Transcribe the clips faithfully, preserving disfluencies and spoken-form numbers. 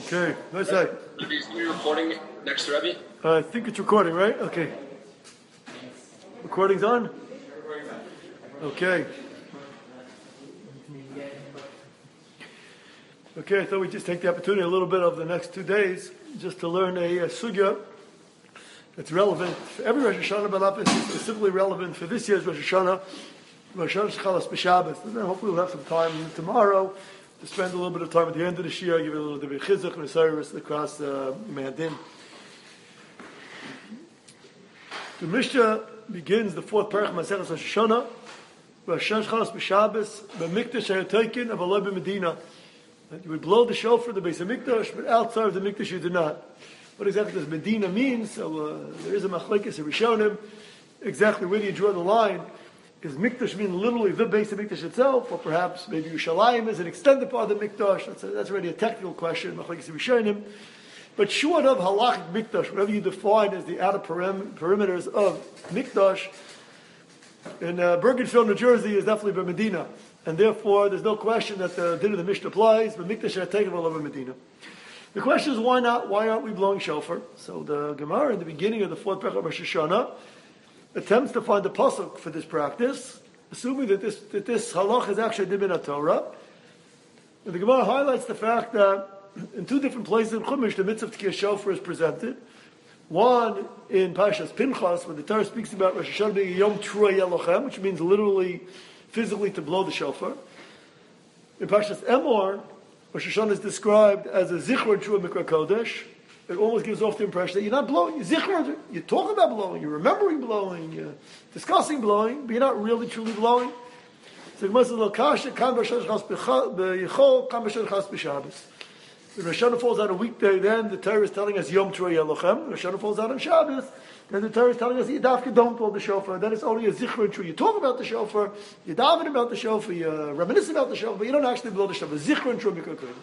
Okay, nice day. Is we recording next to Rebbe? Uh, I think it's recording, right? Okay. Recording's on? Okay. Okay, I thought we'd just take the opportunity a little bit of the next two days just to learn a, a sugya that's relevant for every Rosh Hashanah, but it's specifically relevant for this year's Rosh Hashanah, Rosh Hashanah Chalas B'Shabbos. And then hopefully we'll have some time tomorrow to spend a little bit of time at the end of the Shia, give it a little bit of chizuk and a service across uh, Me'adin. The Mishnah begins the fourth parak of Maseches Rosh Hashanah, Rosh Hashanah Chalas B'Shabbos, B'Mikdash HaYotekin, of Allah B'Medina. You would blow the shofar, the Beis HaMikdash, but outside of the Mikdash you did not. What exactly does Medina mean? So uh, there is a machlekes, a Rishonim. Exactly where do you draw the line? Does Mikdash mean literally the Beis HaMikdash itself, or perhaps maybe Yerushalayim is an extended part of the Mikdash? That's, a, that's already a technical question, machlekes Rishonim. But short of halachic Mikdash, whatever you define as the outer perim- perimeters of Mikdash, in uh, Bergenfield, New Jersey, is definitely by Medina. And therefore, there's no question that the din of the Mishnah applies, but Mikdash had taken all over Medina. The question is, why not? Why aren't we blowing shofar? So the Gemara in the beginning of the fourth parak of Rosh Hashanah attempts to find a pasuk for this practice, assuming that this that this halach is actually din in Torah. And the Gemara highlights the fact that in two different places in Chumash, the mitzvah of Tkiyah shofar is presented. One in Parshas Pinchas, when the Torah speaks about Rosh Hashanah being Yom Teruah Yelochem, which means literally, physically to blow the shofar. In Parshas Emor, Rosh Hashanah is described as a Zichron Teruah Mikra Kodesh. It almost gives off the impression that you're not blowing. You're Zichron. You talk about blowing. You're remembering blowing. You're discussing blowing, but you're not really truly blowing. So the Gemara says, "Lokasha kam b'Rosh Hashanah b'Yichol kam b'Rosh Hashanah b'Shabbos." When Rosh Hashanah falls on a weekday, then the Torah is telling us Yom Teruah Yelochem. When Rosh Hashanah falls out on Shabbos, then the Torah is telling us Yidavka don't blow the shofar. Then it's only a Zichron Teruah. You talk about the shofar, you daven about the shofar, you reminisce about the shofar, but you don't actually blow the shofar. Zichron Teruah Mikra Kodesh.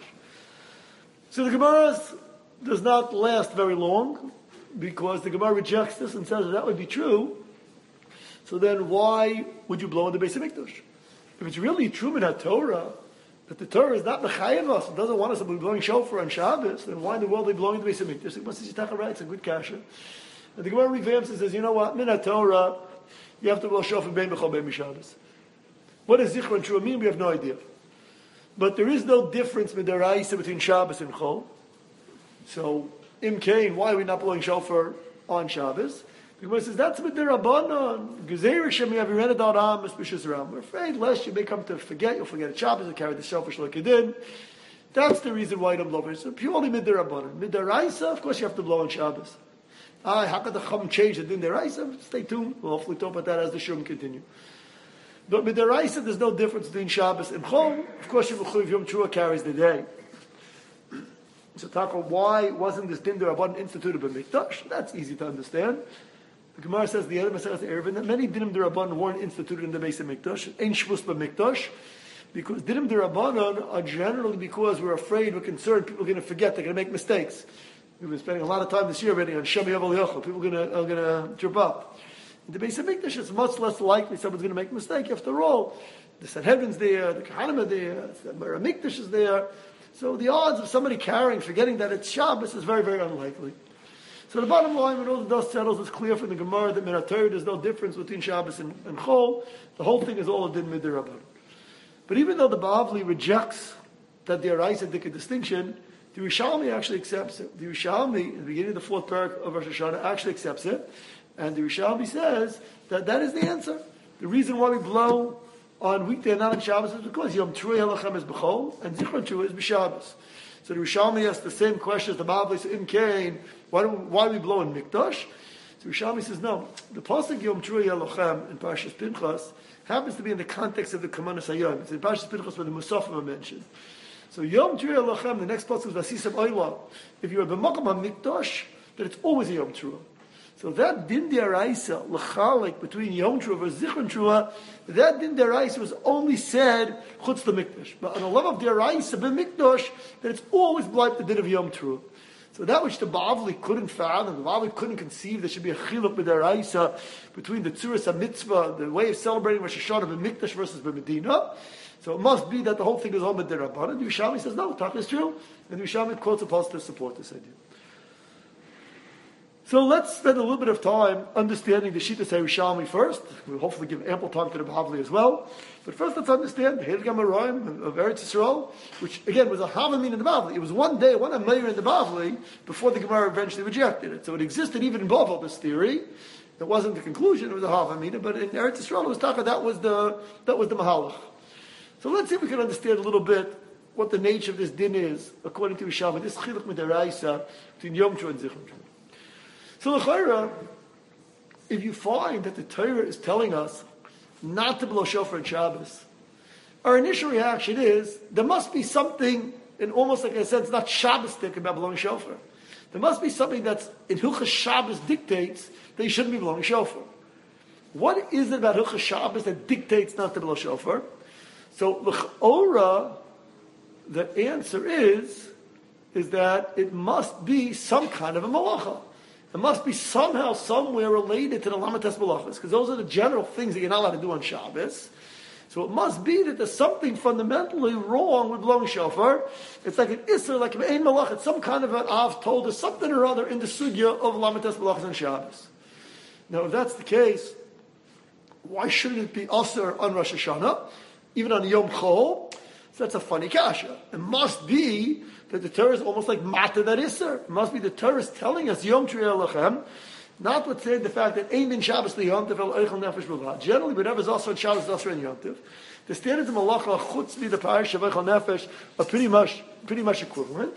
So the Gemara does not last very long, because the Gemara rejects this and says that, that would be true. So then why would you blow in the Beis HaMikdash? If it's really true in Torah, that the Torah is not mechayev us, it doesn't want us to be blowing shofar on Shabbos, then why in the world are they blowing in the Beis HaMikdash? The Gemara says, right, it's a good kasha. And the Gemara revamps and says, you know what, min Torah, you have to blow shofar bein b'chol bein b'Shabbos. What does Zichron Teruah mean? We have no idea. But there is no difference midaraisa between Shabbos and Chol. So, Im Kain, why are we not blowing shofar on Shabbos? The Gemara says, that's midirabanan. Gezeirah shem yaviren ad aram espishus ram. We're afraid lest you may come to forget, you'll forget a Shabbos and carry the shofar shlokidin. That's the reason why you don't blow it. So purely midirabanan. Midaraisa, of course you have to blow on Shabbos. Ah, how could the Chum change the din deraisa? Stay tuned. We'll hopefully talk about that as the Shum continue. But with deraisa, there's no difference between Shabbos and Chol. Of course, Yom Teruah carries the day. So, Taka, why wasn't this din derabanan instituted by Mikdash? That's easy to understand. The Gemara says the other Maseches Eruvin that many dinim derabanan weren't instituted in the Beis HaMikdash. Ein shvus b'Mikdash, because dinim derabanan are generally because we're afraid, we're concerned, people are going to forget, they're going to make mistakes. We've been spending a lot of time this year already on Shem Yavel Yochel. People are going to, are going to trip up. In the Beis HaMikdash, it's much less likely someone's going to make a mistake. After all, the Sanhedrin's there, the Kohanim are there, the Beis HaMikdash is there. So the odds of somebody carrying, forgetting that it's Shabbos is very, very unlikely. So the bottom line, when all the dust settles, it's clear from the Gemara that Min Torah there's no difference between Shabbos and, and Chol. The whole thing is all a din midirabanan. But even though the Bavli rejects that there is a distinction, the Rishalmi actually accepts it. The Rishalmi, in the beginning of the fourth parak of Rosh Hashanah, actually accepts it. And the Rishalmi says that that is the answer. The reason why we blow on weekday and not on Shabbos is because Yom Teruah Yelochem is b'chol, and Zichron Teruah is b'Shabbos. So the Rishalmi asks the same question as the Bavli says, Im Kain, why do why do we blow in Mikdash? So Rishalmi says, no. The pasuk Yom Teruah Yelochem in Parshas Pinchas happens to be in the context of the Kamanas Hayom. It's in Parshas Pinchas where the Musafim are mentioned. So Yom Teruah Yelochem, the next pasuk is Vasisam Oyla. If you are b'makam HaMikdash, then it's always a Yom Teruah. So that din deraisa l'chalik between Yom Teruah versus Zichron Teruah, that din deraisa was only said chutz the Mikdash. But on the level of deraisa b'Mikdash, that it's always like the din of Yom Teruah. So that which the Bavli couldn't fathom, the Bavli couldn't conceive, there should be a chiluk b'deraisa between the tzuras mitzvah, the way of celebrating Rosh Hashanah b'mikdash versus b'medina. So it must be that the whole thing is on b'derabbanan. The Yerushalmi says no, Taka is true, and the Yerushalmi quotes a pasuk to support this idea. So let's spend a little bit of time understanding the Shittas Yerushalmi first. We'll hopefully give ample time to the Bavli as well. But first, let's understand the Hedgam Arayim of Eretz Yisrael, which again was a Havamin in the Bavli. It was one day, one Ameir in the Bavli before the Gemara eventually rejected it. So it existed even in Bavel, this theory. It wasn't the conclusion; it was a Havamin. But in Eretz Yisrael, it was Taka. That was the that was the Mahalach. So let's see if we can understand a little bit what the nature of this din is according to Yerushalmi. This Chiluk Midaraisa between Yom Tov and Zichron Tov. So l'chayra, if you find that the Torah is telling us not to blow shofar on Shabbos, our initial reaction is there must be something, in almost like a sense, not Shabbos-tic about blowing shofar. There must be something that's in Hilchas Shabbos dictates that you shouldn't be blowing shofar. What is it about Hilchas Shabbos that dictates not to blow shofar? So l'chora, the answer is is that it must be some kind of a malacha. It must be somehow, somewhere related to the Lamates Malachas, because those are the general things that you're not allowed to do on Shabbos. So it must be that there's something fundamentally wrong with blowing shofar. It's like an Isser, like an Ein Malach, it's some kind of an Av told us something or other in the Sugya of Lamates Malachas on Shabbos. Now, if that's the case, why shouldn't it be Asr on Rosh Hashanah, even on Yom Chol? So that's a funny kasha. It must be that the Torah is almost like Mata that Isser. It must be the Torah is telling us Yom Triyah Lachem, notwithstanding the fact that Ein Bin Shabbos Li Yom Tov El Eichel Nefesh B'Vad. Generally, whenever it's also on Shabbos, it's also on Yom Tov. The standards of Malacha Chutz Li the Parish of Eichel Nefesh are pretty much pretty much equivalent.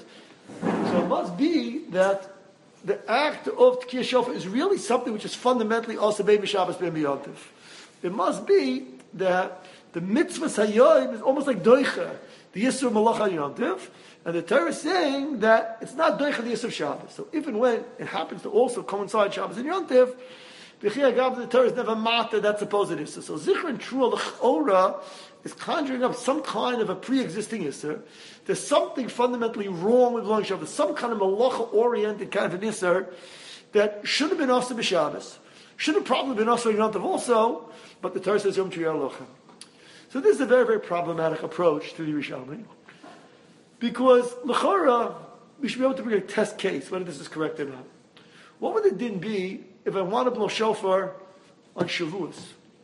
So it must be that the act of Tkiyah Shofar is really something which is fundamentally also Bein Shabbos Bein Yom Tov. It must be that the mitzvah Hayyim is almost like Doicha, the Yisur Malacha Yom Tov. And the Torah is saying that it's not Doicha the Yisur Shabbos. So even when it happens to also coincide Shabbos and Yom Tov, the Torah is never Mata that supposed Yisur. So Zichron Trua L'Chora is conjuring up some kind of a pre-existing Yisur. There's something fundamentally wrong with blowing Shabbos. Some kind of Malacha-oriented kind of an Yisur that should have been also b'Shabbos. Should have probably been also Yom Tov also, but the Torah says Yom Triyah Lochem. So this is a very, very problematic approach to the Yerushalmi. Because, l'chora, we should be able to bring a test case, whether this is correct or not. What would the din be if I want to blow shofar on Shavuos?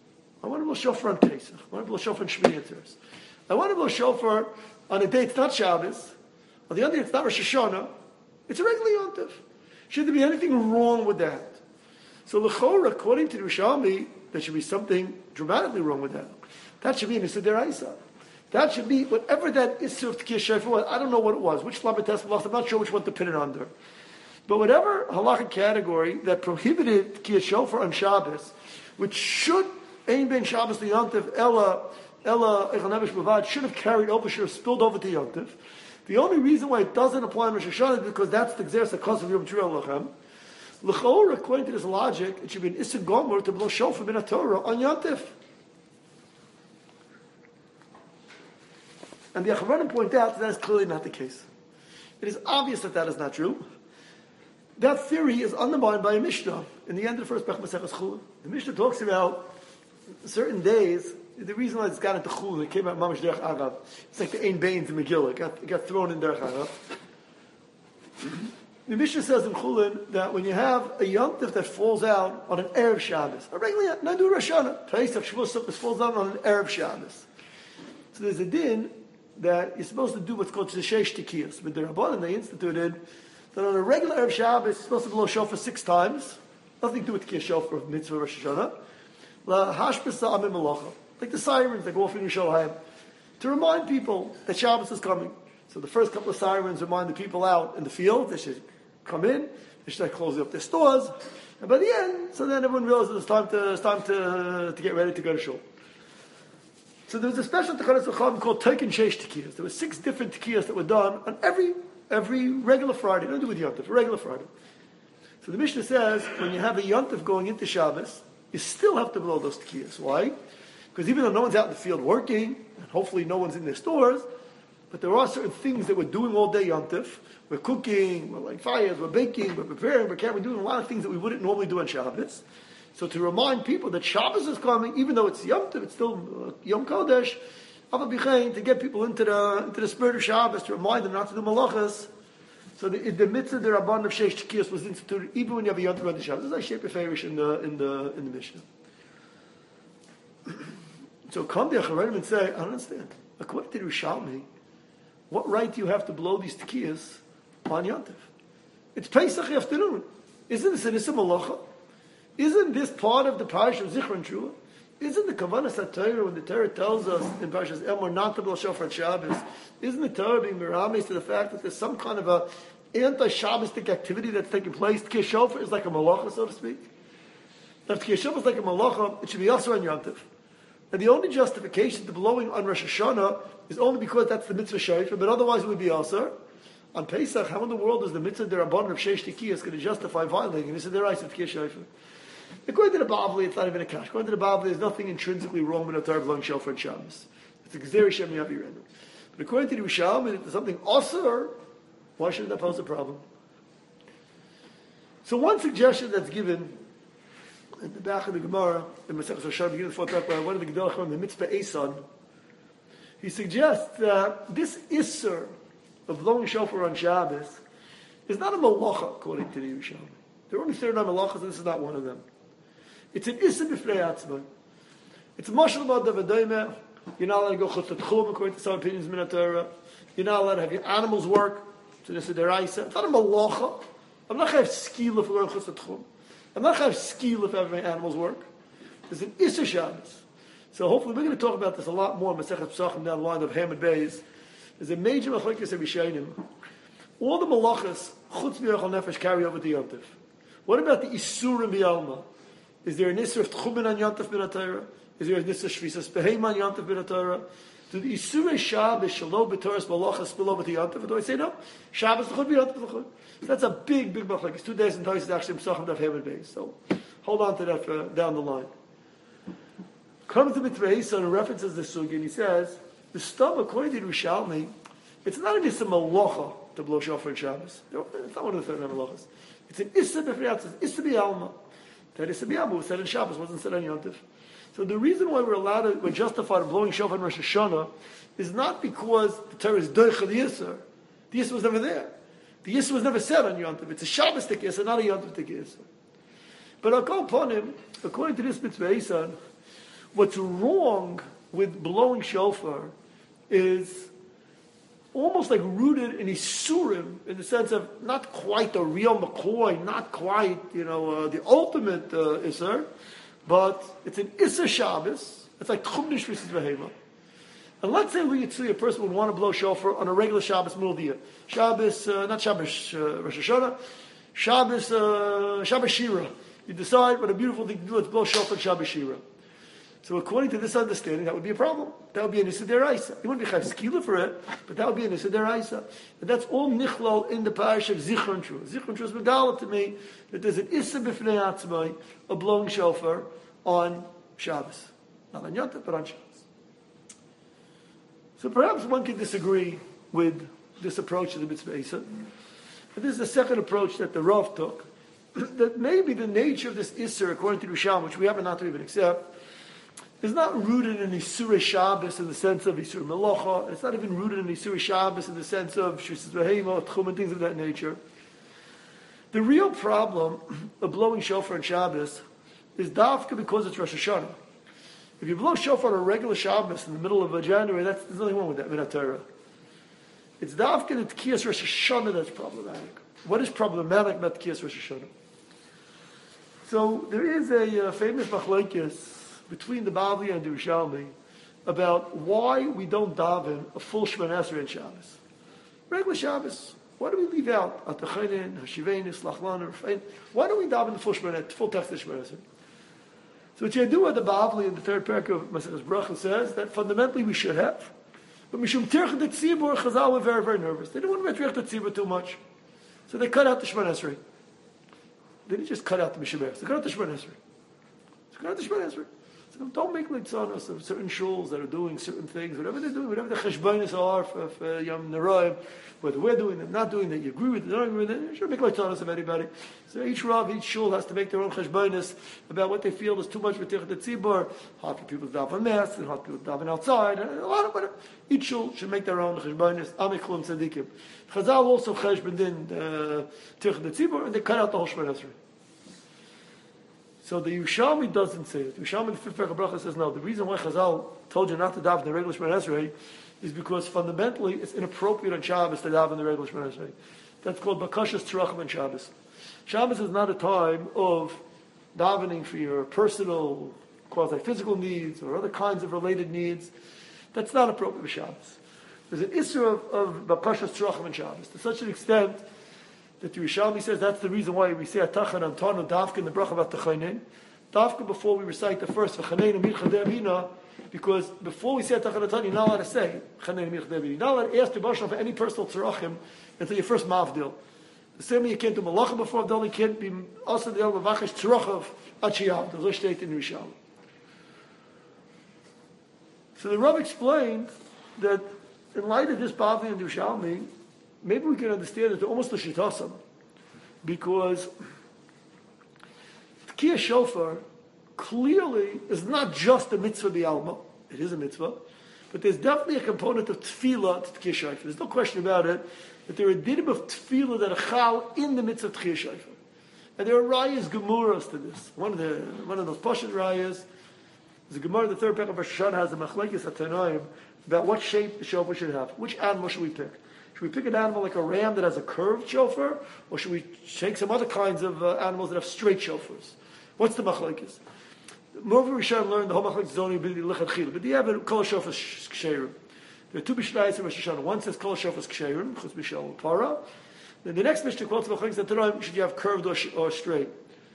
I want to blow shofar on Pesach. I want to blow shofar on Shmini Atzeres. I want to blow shofar on a day it's not Shabbos. On the other day it's not Rosh Hashanah. It's a regular Yom Tov. Should there be anything wrong with that? So, l'chora, according to the Yerushalmi, there should be something dramatically wrong with that. That should be an Issa Deraisa. That should be, whatever that Issur of Tkiyah Shofar was, I don't know what it was, which Lamates Malachas, I'm not sure which one to pin it under. But whatever halachic category that prohibited Tkiyah Shofar on Shabbos, which should, Ein Ben Shabbos to Yom Tov, Ella, Ella, Eichel Nefesh B'Vad, should have carried over, should have spilled over to Yom Tov. The only reason why it doesn't apply on Rosh Hashanah is because that's the Gzeres HaKos of Yom Triyah Lachem. L'chor, according to this logic, it should be an Issur Gomer to blow Shofar Ben HaTorah on Yom Tov. And the Achronim point out that that is clearly not the case. It is obvious that that is not true. That theory is undermined by a Mishnah in the end of the first Pech Maseches Chulin. The Mishnah talks about certain days. The reason why it's got into Chulin, it came out Mamash Derech Agav. It's like the Ein Bains in Megillah. It got, it got thrown in Derech Agav. The Mishnah says in Chulin that when you have a Yom Tov that falls out on an Erev Shabbos, a regular, not do Rosh Hashanah, Pesach, Shavuos, Sukkot, falls out on an Erev Shabbos. So there's a din that you're supposed to do what's called Shesh Tikiyas. But the Rabbanan, they instituted that on a regular Erev Shabbos, you're supposed to blow shofar six times. Nothing to do with Tikiyas shofar of Mitzvah Rosh Hashanah. La Hashbasa Amim Malacha. Like the sirens that go off in Yerushalayim. To remind people that Shabbos is coming. So the first couple of sirens remind the people out in the field. They should come in. They should close up their stores. And by the end, so then everyone realizes it's time to, it's time to, to get ready to go to shul. So there was a special Tekanas Chacham called Teikin Sheish Tekiyas. There were six different Tekiyas that were done on every every regular Friday. Don't do with Yom Tov, regular Friday. So the Mishnah says when you have a Yom Tov going into Shabbos, you still have to blow those Tekiyas. Why? Because even though no one's out in the field working, and hopefully no one's in their stores, But there are certain things that we're doing all day Yom Tov. We're cooking, we're lighting fires, we're baking, we're preparing, we're carrying, we're doing a lot of things that we wouldn't normally do on Shabbos. So to remind people that Shabbos is coming, even though it's Yom Tov, it's still uh, Yom Kodesh, to get people into the into the spirit of Shabbos, to remind them not to do malachas. So the, the mitzvah, the Rabban of Sheish Tekiyos was instituted even when you have a Yom Tov on the Shabbos. This is like Sheper Farish in the in the in the Mishnah. So come the Acharonim and say, I don't understand. According to Yerushalmi, what right do you have to blow these tekiyas on Yom Tov? It's Pesach afternoon. Isn't this an Issa Malacha? Isn't this part of the Parasha of Zichron Trua? Isn't the Kavanah Satayra when the Torah tells us in Parashas Emor not to blow shofar on Shabbos? Isn't the Torah being miramis to the fact that there's some kind of a anti-Shabbostic activity that's taking place? Tekiyah shofar is like a malacha, so to speak. If Tekiyah shofar is like a malacha, it should be also on Yom Tov. And the only justification to blowing on Rosh Hashanah is only because that's the mitzvah shofar, but otherwise it would be also. On Pesach, how in the world is the mitzvah derabbanan of Sheish Tekiyos going to justify violating this is the right of Tekiyah shofar? According to the Bavli, it's not even a kash. According to the Bavli, there's nothing intrinsically wrong with a Torah blowing shofar and Shabbos. It's a Gzeri Shem Yavi Renu. But according to the Yerushalmi, if there's something osur, why should that pose a problem? So one suggestion that's given in the back of the Gemara, in Masechus Rosh Hashanah, beginning of the fourth chapter, one of the Gedolei Chachamim, the Mitzvah Eson, he suggests that this Isser of blowing shofar on Shabbos is not a malacha, according to the Yerushalmi. There are only thirty-nine malachas, and this is not one of them. It's an Isser b'fnei atzmai. It's a mashal b'adav. You're not allowed to go chutz l'tchum, according to some opinions in the Torah. You're not allowed to have your animals work. So this is the Raisa. It's not a malacha. I'm not going to have skila for going chutz l'tchum. I'm not going to have skila for having my animals work. There's an Isser Shabbos. So hopefully we're going to talk about this a lot more in Masechet Pesachim down the line of Hamid Beis. There's a major machlokes of Rishonim. All the malachas chutz mi'achal nefesh carry over to Yom Tov. What about the Isurim b'Alma? Is there an Isser of Tchumen on Yom Tov bin HaTorah? Is there an Isser of Shvisas Behem on Yom Tov bin HaTorah? Do the Isurei Shabbos Shalom b'Torah's malachas spill over to Yom Tov? Or do I say no? Shabbos l'chud b'Yom Tov l'chud. So that's a big, big machlokes. It's two days and twice is actually Pesachim daf Hamid Beis. So hold on to that for down the line. Comes to Mitzvah Eson and references the sugi, and he says, the stam, according to Yerushalmi, it's not an Issa Malacha to blow shofar on Shabbos. It's not one of the thirty-nine malachas. It's an Issa b'fnei atzmai, Issa b'alma. That Issa b'alma was said on Shabbos, wasn't said on Yom Tov. So the reason why we're allowed to, we're justified in blowing shofar on Rosh Hashanah is not because the Torah is doich the Issa. The Issa was never there. The Issa was never said on Yom Tov. It's a Shabbos tik Issa, not a Yom Tov tik Issa. But I'll call upon him, according to this Mitzvah Eson, what's wrong with blowing shofar is almost like rooted in Isurim, in the sense of not quite a real McCoy, not quite, you know, uh, the ultimate uh, Isser, but it's an Isser Shabbos. It's like Tchum Nishvis V'Hema. And let's say we see a person would want to blow shofar on a regular Shabbos middle of the year. Shabbos, uh, not Shabbos uh, Rosh Hashanah, Shabbos, uh, Shabbos Shira. You decide what a beautiful thing to do, let's blow shofar on Shabbos Shira. So according to this understanding, that would be a problem. That would be an Issa Deraisa. You wouldn't be chayv skila for it, but that would be an Issa Deraisa. And that's all nichlal in the parish of Zichron Trua. Zichron Trua is megala to me that there's an Issa b'fnei atzmai, a blowing shofar on Shabbos. Not on Yom Tov, but on Shabbos. So perhaps one can disagree with this approach to the Mitzvah Eson. But this is the second approach that the Rav took, that maybe the nature of this Isser, according to Risham, which we happen not to even accept, is not rooted in Isurei Shabbos in the sense of Isur Melacha. It's not even rooted in Isurei Shabbos in the sense of Shvisas Behema, Tchum, and things of that nature. The real problem of blowing shofar on Shabbos is dafka because it's Rosh Hashanah. If you blow shofar on a regular Shabbos in the middle of January, that's, there's nothing wrong with that, Minat Torah. It's dafka the Tkiyas Rosh Hashanah that's problematic. What is problematic about Tkiyas Rosh Hashanah? So there is a uh, famous machlokes between the Bavli and the Yerushalmi about why we don't daven a full Shemona Esrei on Shabbos. Regular Shabbos. Why do we leave out Atachayin, Hashivenis, Lachlan, Rafein? Why don't we daven the full Shemona, full text of Shemona Esrei? So what you do at the Bavli in the third parak of Masechus Bracha says that fundamentally we should have. But Mishum Tirch the Tzibur, Chazal were very, very nervous. They didn't want to Tirch the Tzibur too much. So they cut out the Shemona Esrei. They didn't just cut out the Mishnah. They cut out the Shemona Esrei. They cut out the Shemona Esrei. So So don't make litzanos of certain shuls that are doing certain things, whatever they're doing, whatever the cheshbonis are for, for Yom Naraim, whether we're doing them, not doing that, you agree with it, don't agree with it, you should make litzanos of anybody. So each Rav, each shul has to make their own cheshbonis about what they feel is too much for Tichat Tzibur, hard for people to daven mass, and hard for people to daven outside, and a lot of whatever. Each shul should make their own cheshbonis, amiklum tzadikim. Chazal also cheshbon din Tichat Tzibur, and they cut out the whole Shemona Esrei. So the Yerushalmi doesn't say it. The Yerushalmi, the fifth Perek Bracha, says no. The reason why Chazal told you not to daven the regular Shemona Esrei is because fundamentally it's inappropriate on Shabbos to daven the regular Shemona Esrei. That's called Bakashas Tzarachim on Shabbos. Shabbos is not a time of davening for your personal, quasi-physical needs or other kinds of related needs. That's not appropriate for Shabbos. There's an issue of, of Bakashas Tzarachim on Shabbos to such an extent that the Yerushalmi says that's the reason why we say Atachan Antonu Davka in the Bracha of Atachainin. Davka before we recite the first V'chaneinu Mir Chadei Amina, because before we say Atachan Antonu, you're not allowed to say V'chaneinu Mir Chadei Amina. You're not allowed to ask the Baruch for any personal tzarachim until your first mavdil. The same way you can't do Malacha before Avdil, you can't be also the Elva Vachash Tzarachav Achiyav. Those are stated in Yerushalmi. So the Rav explained that in light of this Bavli and Yerushalmi, maybe we can understand it almost a shitasam, because Tkiyah Shofar clearly is not just a mitzvah b'alma. It is a mitzvah, but there's definitely a component of tefillah to Tkiyah Shofar. There's no question about it that there are dinim of tefillah that are chal in the mitzvah of Tkiyah Shofar, and there are rayas gemuras to this. One of the one of those pashut rayas is the Gemara. The third parak of Rosh Hashanah has the machlekes atanoim about what shape the shofar should have. Which animal should we pick? Should we pick an animal like a ram that has a curved shofar, or should we take some other kinds of uh, animals that have straight shofars? What's the machlekes? Moreover, we should learn the whole machlekes is only ability to lechatchila, but the have kol shofar ksherim. There are two mishnayos in Rosh Hashanah. One says kol shofar ksherim, chutz mishal para. Then the next mishnah quotes the machlekes that tonight should you have curved or, sh- or straight.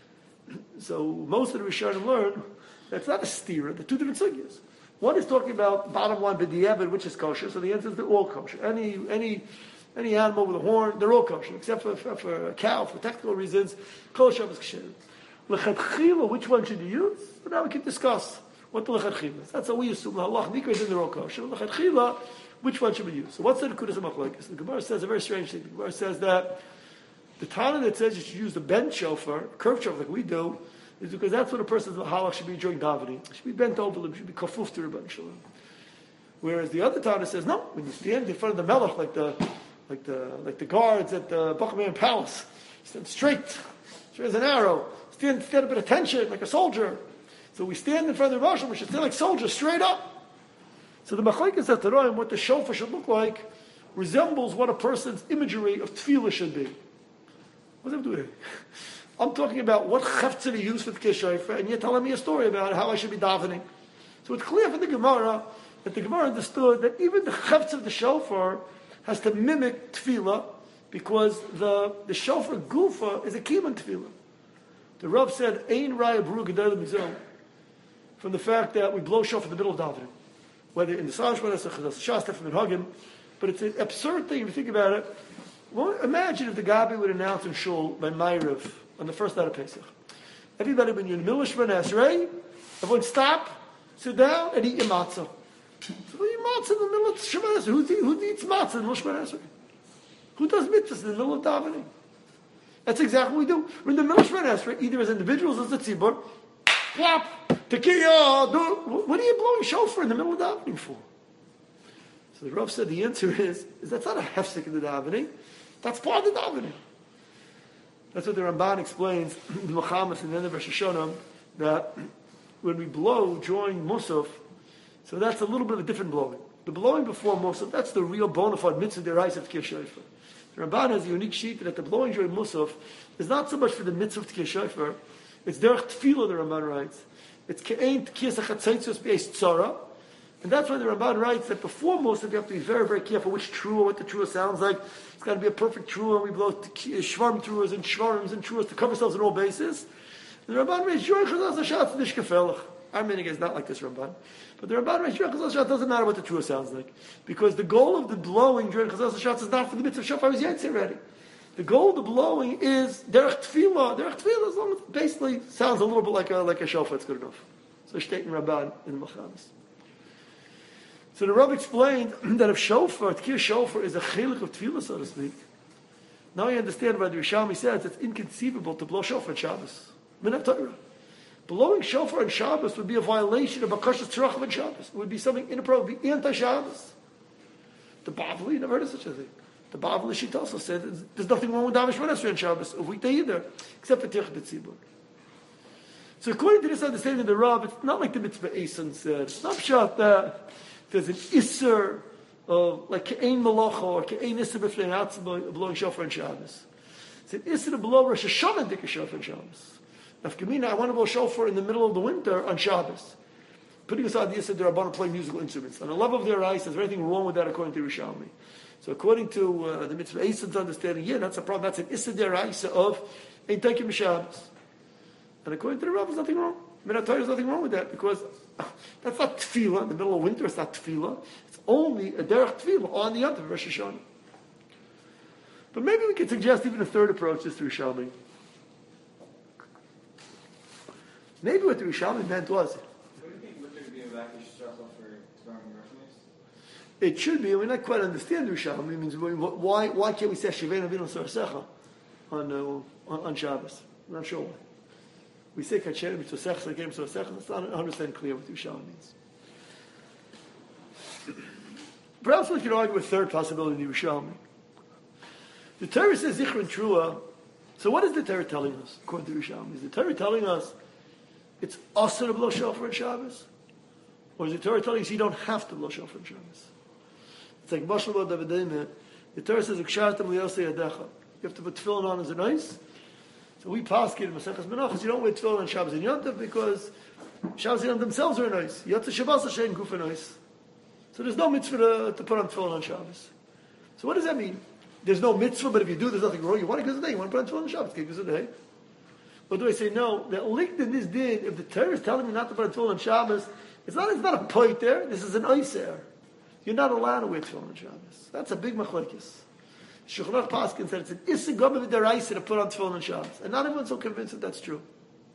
So most of the Rishonim learn that's not a stira. They're two different sugyas. One is talking about bottom line b'diavad, which is kosher. So the answer is they're all kosher. Any any any animal with a horn, they're all kosher, except for, for, for a cow for technical reasons. Kosher is kosher. Lechatchila, which one should you use? So now we can discuss what the lechatchila is. That's how we assume. Allah nikra is they're all kosher. Lechatchila, which one should we use? So what's the nekudas machlokes? The Gemara says a very strange thing. The Gemara says that the Tana that says you should use the bent shofar, curved shofar like we do, is because that's what a person's halach should be during davening. It should be bent over, it should be kafuf to Rabban Shalom. Whereas the other Tana says, no, when you stand in front of the melech, like the like the like the guards at the Buckingham Palace, stand straight, straight as an arrow, stand stand a bit of attention, like a soldier. So we stand in front of the Rosh, we should stand like soldiers, straight up. So the machlekes at Tanoim, what the shofar should look like, resembles what a person's imagery of tefillah should be. What's that doing? I'm talking about what cheftzah to use for the Tkiyah Shofar, and you're telling me a story about how I should be davening. So it's clear from the Gemara that the Gemara understood that even the cheftzah of the shofar has to mimic tefillah, because the, the shofar gufa is a kiyum tefillah. The Rav said, "Ein raya bru gedol mizol," from the fact that we blow shofar in the middle of davening, whether in the Sar Shmonas or Chadas Shas from Hagim. But it's an absurd thing if you think about it. Well, imagine if the Gabi would announce in Shul by Ma'ariv on the first night of Pesach. Everybody, when you're in the middle of Shemona Esrei, everyone stop, sit down, and eat your matzah. So you eat matzah in the middle of Shemona Esrei. Who, who eats matzah in the middle of Shemona Esrei? Who does mitzvahs in the middle of davening? That's exactly what we do. We're in the middle of Shemona Esrei, either as individuals or as a tzibur. Clap, tekiah, do. What are you blowing shofar in the middle of davening for? So the Rav said the answer is, is that's not a hefsek in the davening. That's part of the davening. That's what the Ramban explains in the Mechamas and the end of Rosh Hashanah, that when we blow during Musaf, so that's a little bit of a different blowing. The blowing before Musaf, that's the real bona fide mitzvah deraisa of Tkiyah Shofar. The Ramban has a unique sheet that the blowing during Musaf is not so much for the mitzvah of Tkiyah Shofar, it's derech tefillah, the Ramban writes. It's ke'ein tkiyas hachatzaitzus be'es tzara. And that's why the Ramban writes that before Musaf, you have to be very, very careful which trua, what the trua sounds like. It's got to be a perfect trua. We blow shvarm truas and shvarms and truas to cover ourselves on all bases. And the Ramban writes, Yoy chazaz hashatz nishkefelach. Our meaning is not like this Ramban. But the Ramban writes, Yoy chazaz hashatz doesn't matter what the trua sounds like. Because the goal of the blowing during chazaz hashatz is not for the mitzvah of shofar, is yet already. The goal of the blowing is derech tefillah. Derech tefillah, as long as it basically sounds a little bit like a, like a shofar, it's good enough. So Shteit and Rabban in the Machamis. So the Rav explained that if shofar, Tkir shofar is a chelik of tefillah, so to speak. Now you understand why the Rishami says it's inconceivable to blow shofar on Shabbos. Minat Torah. Blowing shofar on Shabbos would be a violation of Bakashas Tzarachim on Shabbos. It would be something inappropriate, it would be anti-Shabbos. The Bavli never heard of such a thing. The Bavli Shita also said there's nothing wrong with Davish Shmonas on Shabbos, a weekday either, except for Tirch B'tzibur. So according to this understanding of the Rav, it's not like the Mitzvah Eson said. It's not shot that there's an Isser of like Ke'ein Malacha or Ke'ein Isser B'fnei Atzma blowing shofar on Shabbos. It's an Isser to blow Rosh Hashanah Dika shofar on Shabbos. Nafkamina, I want to blow shofar in the middle of the winter on Shabbos. Putting aside the Isser, they're about to play musical instruments. On the level of their eyes, is there anything wrong with that according to Rishalmi? So according to uh, the Mitzvah Eson's understanding, yeah, that's a problem. That's an Isser deraisa of Ein Teikim Shabbos. And according to the Rav, there's nothing wrong. Minat Torah, there's nothing wrong with that because uh, that's not tefillah. In the middle of winter, it's not tefillah. It's only a derech tefillah on the Yom Tov Rosh Hashanah. But maybe we could suggest even a third approach to Rishalmi. Maybe what the Rishalmi meant was. It should be, and we not quite understand the Rishalmi. It means why why can't we say Shivena Vino Sarasecha on, uh, on on Shabbos? I'm not sure why. We say Kachem Mitzvosech Sakem Mitzvosech. It's not one hundred percent clear what the Rishalmi means. Perhaps we can argue a third possibility in the Rishalmi. The Torah says Zichron Trua. So what is the Torah telling us according to the Rishalmi? Is the Torah telling us it's also to blow shofar on Shabbos? Or is the Torah telling us you don't have to blow shofar on Shabbos? It's like Moshe Lo Davidayim. The Torah says, "Ukshartem liyosei yadecha." You have to put tefillin on as a nice. So we pass it in Maseches Menachos. You don't wear tefillin on Shabbos and Yom Tov because Shabbos and Yom Tov themselves are nice. Yotze Shabbos Hashem Gufa nice. So there's no mitzvah to, to put on tefillin on Shabbos. So what does that mean? There's no mitzvah, but if you do, there's nothing wrong. You want to give us a day. You want to put on tefillin on Shabbos. Give us a day. Or do I say no? That linked in this din, if the Torah is telling me not to put on tefillin on Shabbos, it's not. It's not a point there. This is an oiser. You're not allowed to wear tefillin on Shabbos. That's a big machlokes. Shulchan Aruch Paskin said it's an issur gomel v'deraisa to put on tefillin on Shabbos, and not everyone's so convinced that that's true.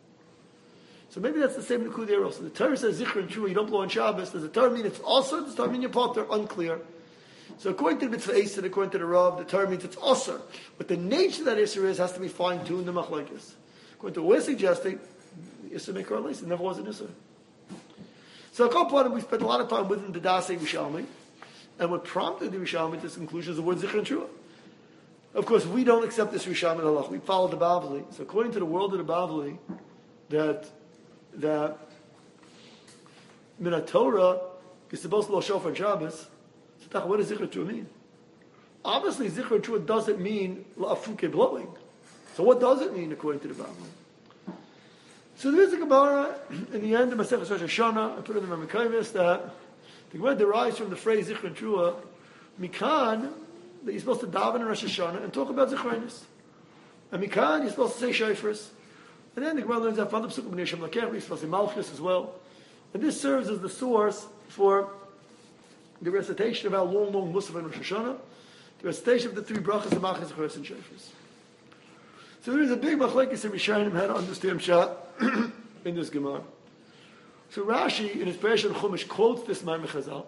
So maybe that's the same Nikud there also. The Torah says Zichron Trua, you don't blow on Shabbos. Does the Torah mean it's also? Does the Torah mean you're potter? Unclear. So according to the Mitzvah Eson, according to the Rav, the Torah means it's also. But the nature of that issur is has to be fine tuned in the machlokes. According to what we're suggesting, the issur make or less. It never was an issur. So a couple of them, we spent a lot of time within the Dasei Rishalmi, and what prompted the Rishalmi to this conclusion is the word Zichron Trua. Of course, we don't accept this Rishalmi halach. We follow the Bavli. So according to the world of the Bavli, that that Minat Torah is supposed to blow shofar on Shabbos. So what does Zichron Trua mean? Obviously, Zichron Trua doesn't mean la'afuke blowing. So what does it mean according to the Bavli? So there is a Gemara in the end of Maseches Rosh Hashanah. I put it in my Mekaymis that the Gemara derives from the phrase Zichron Trua, Mikan, that you're supposed to daven in Rosh Hashanah and talk about Zichronis. And Mikan, you're supposed to say Shofars. And then the Gemara learns that from the Psukim B'nei Shem Lakech, you're supposed to say Malchus as well. And this serves as the source for the recitation of our long, long Musaf in Rosh Hashanah, the recitation of the three brachas of Malchus, Zichronis, and Shofars. So there is a big machlekes in Rishonim how to understand Pshat in this Gemara. So Rashi, in his Parashat Chumash, quotes this Maimon Chazal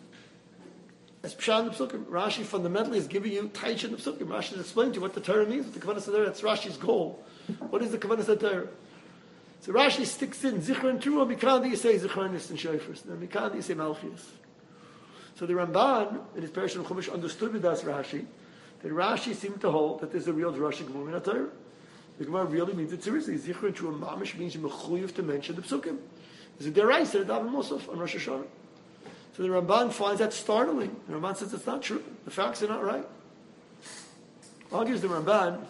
as Pshat in the Psukim. Rashi fundamentally is giving you Taich in the Psukim. Rashi is explaining to you what the Torah means, what the Kavanah Torah. That's Rashi's goal. What is the Kavanah Torah? So Rashi sticks in Zichron Trua, Mikan you say Zichronis and Shofars, and Mikan you say Malchus. So the Ramban, in his Parashat Chumash, understood with us Rashi that Rashi seemed to hold that there's a real Rashi Gemara in Torah. The Gemara really means it seriously. Zichron Trua Mamish means you're mechuyev to mention the Psukim. There's a deraisa to daven Musaf on Rosh Hashanah. So the Ramban finds that startling. The Ramban says it's not true. The facts are not right. Argues the Ramban.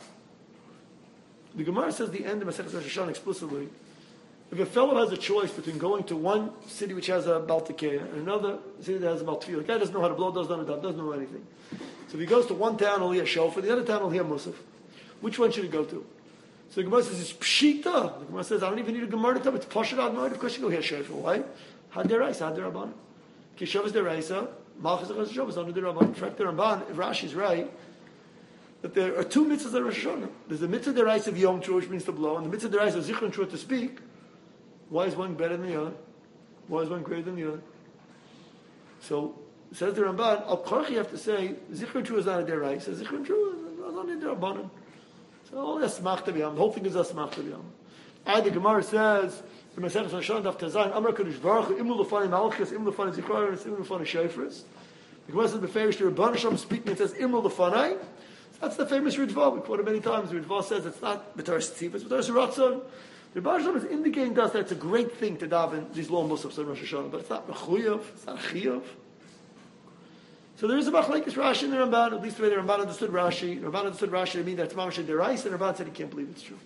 The Gemara says the end of Maseches Rosh Hashanah explicitly. If a fellow has a choice between going to one city which has a Baltikeya and another city that has a Baltfil, the guy doesn't know how to blow, doesn't know how to doesn't know anything. So if he goes to one town, he'll hear shofar. The other town, he'll hear Musaf. Which one should he go to? So the Gemara says it's pshita. The Gemara says I don't even need a Gemara to tell me it's pashat ad ma'od. Of course you go hear shofar. Why? Had deraisa, had derabban. Kishav is deraisa. Malchus is shofar. Under derabban. In fact, the Ramban, if Rashi is right, that there are two mitzvahs of Rosh Hashanah. There's the mitzvah deraisa of Yom Trua, which means to blow, and the mitzvah deraisa of Zichron Trua to speak. Why is one better than the other? Why is one greater than the other? So, says the Ramban, Al Korach you have to say, Zichron Trua is not a deraisa, Zichron Trua is not a derabanan. So all that's smach to be on. The whole thing is a smach to be on. And the Gemara says, the Masechus Hashanah Daf Tazayin, Amar Kadosh Baruch Hu, Imul Lefani Malchus, Imul Lefani Zichron, Imul Lefani Shofros. The Gemara says, Beferish the Rabban Hashem speaking, it says, Imul Lefani. That's the famous Ritva. We quote it many times. The Ritva says it's not B'taras Tzif, it's B'taras Ratzon. The Rabban Hashem is indicating to us that it's a great thing to daven these long musafs on Rosh Hashanah, but it's not Mechuyev, it's not Chiyev. So there is a machlekes Rashi in the Ramban, at least the way the Ramban understood Rashi. The Ramban understood Rashi to mean that it's mamash and derais, and the Ramban said he can't believe it's true.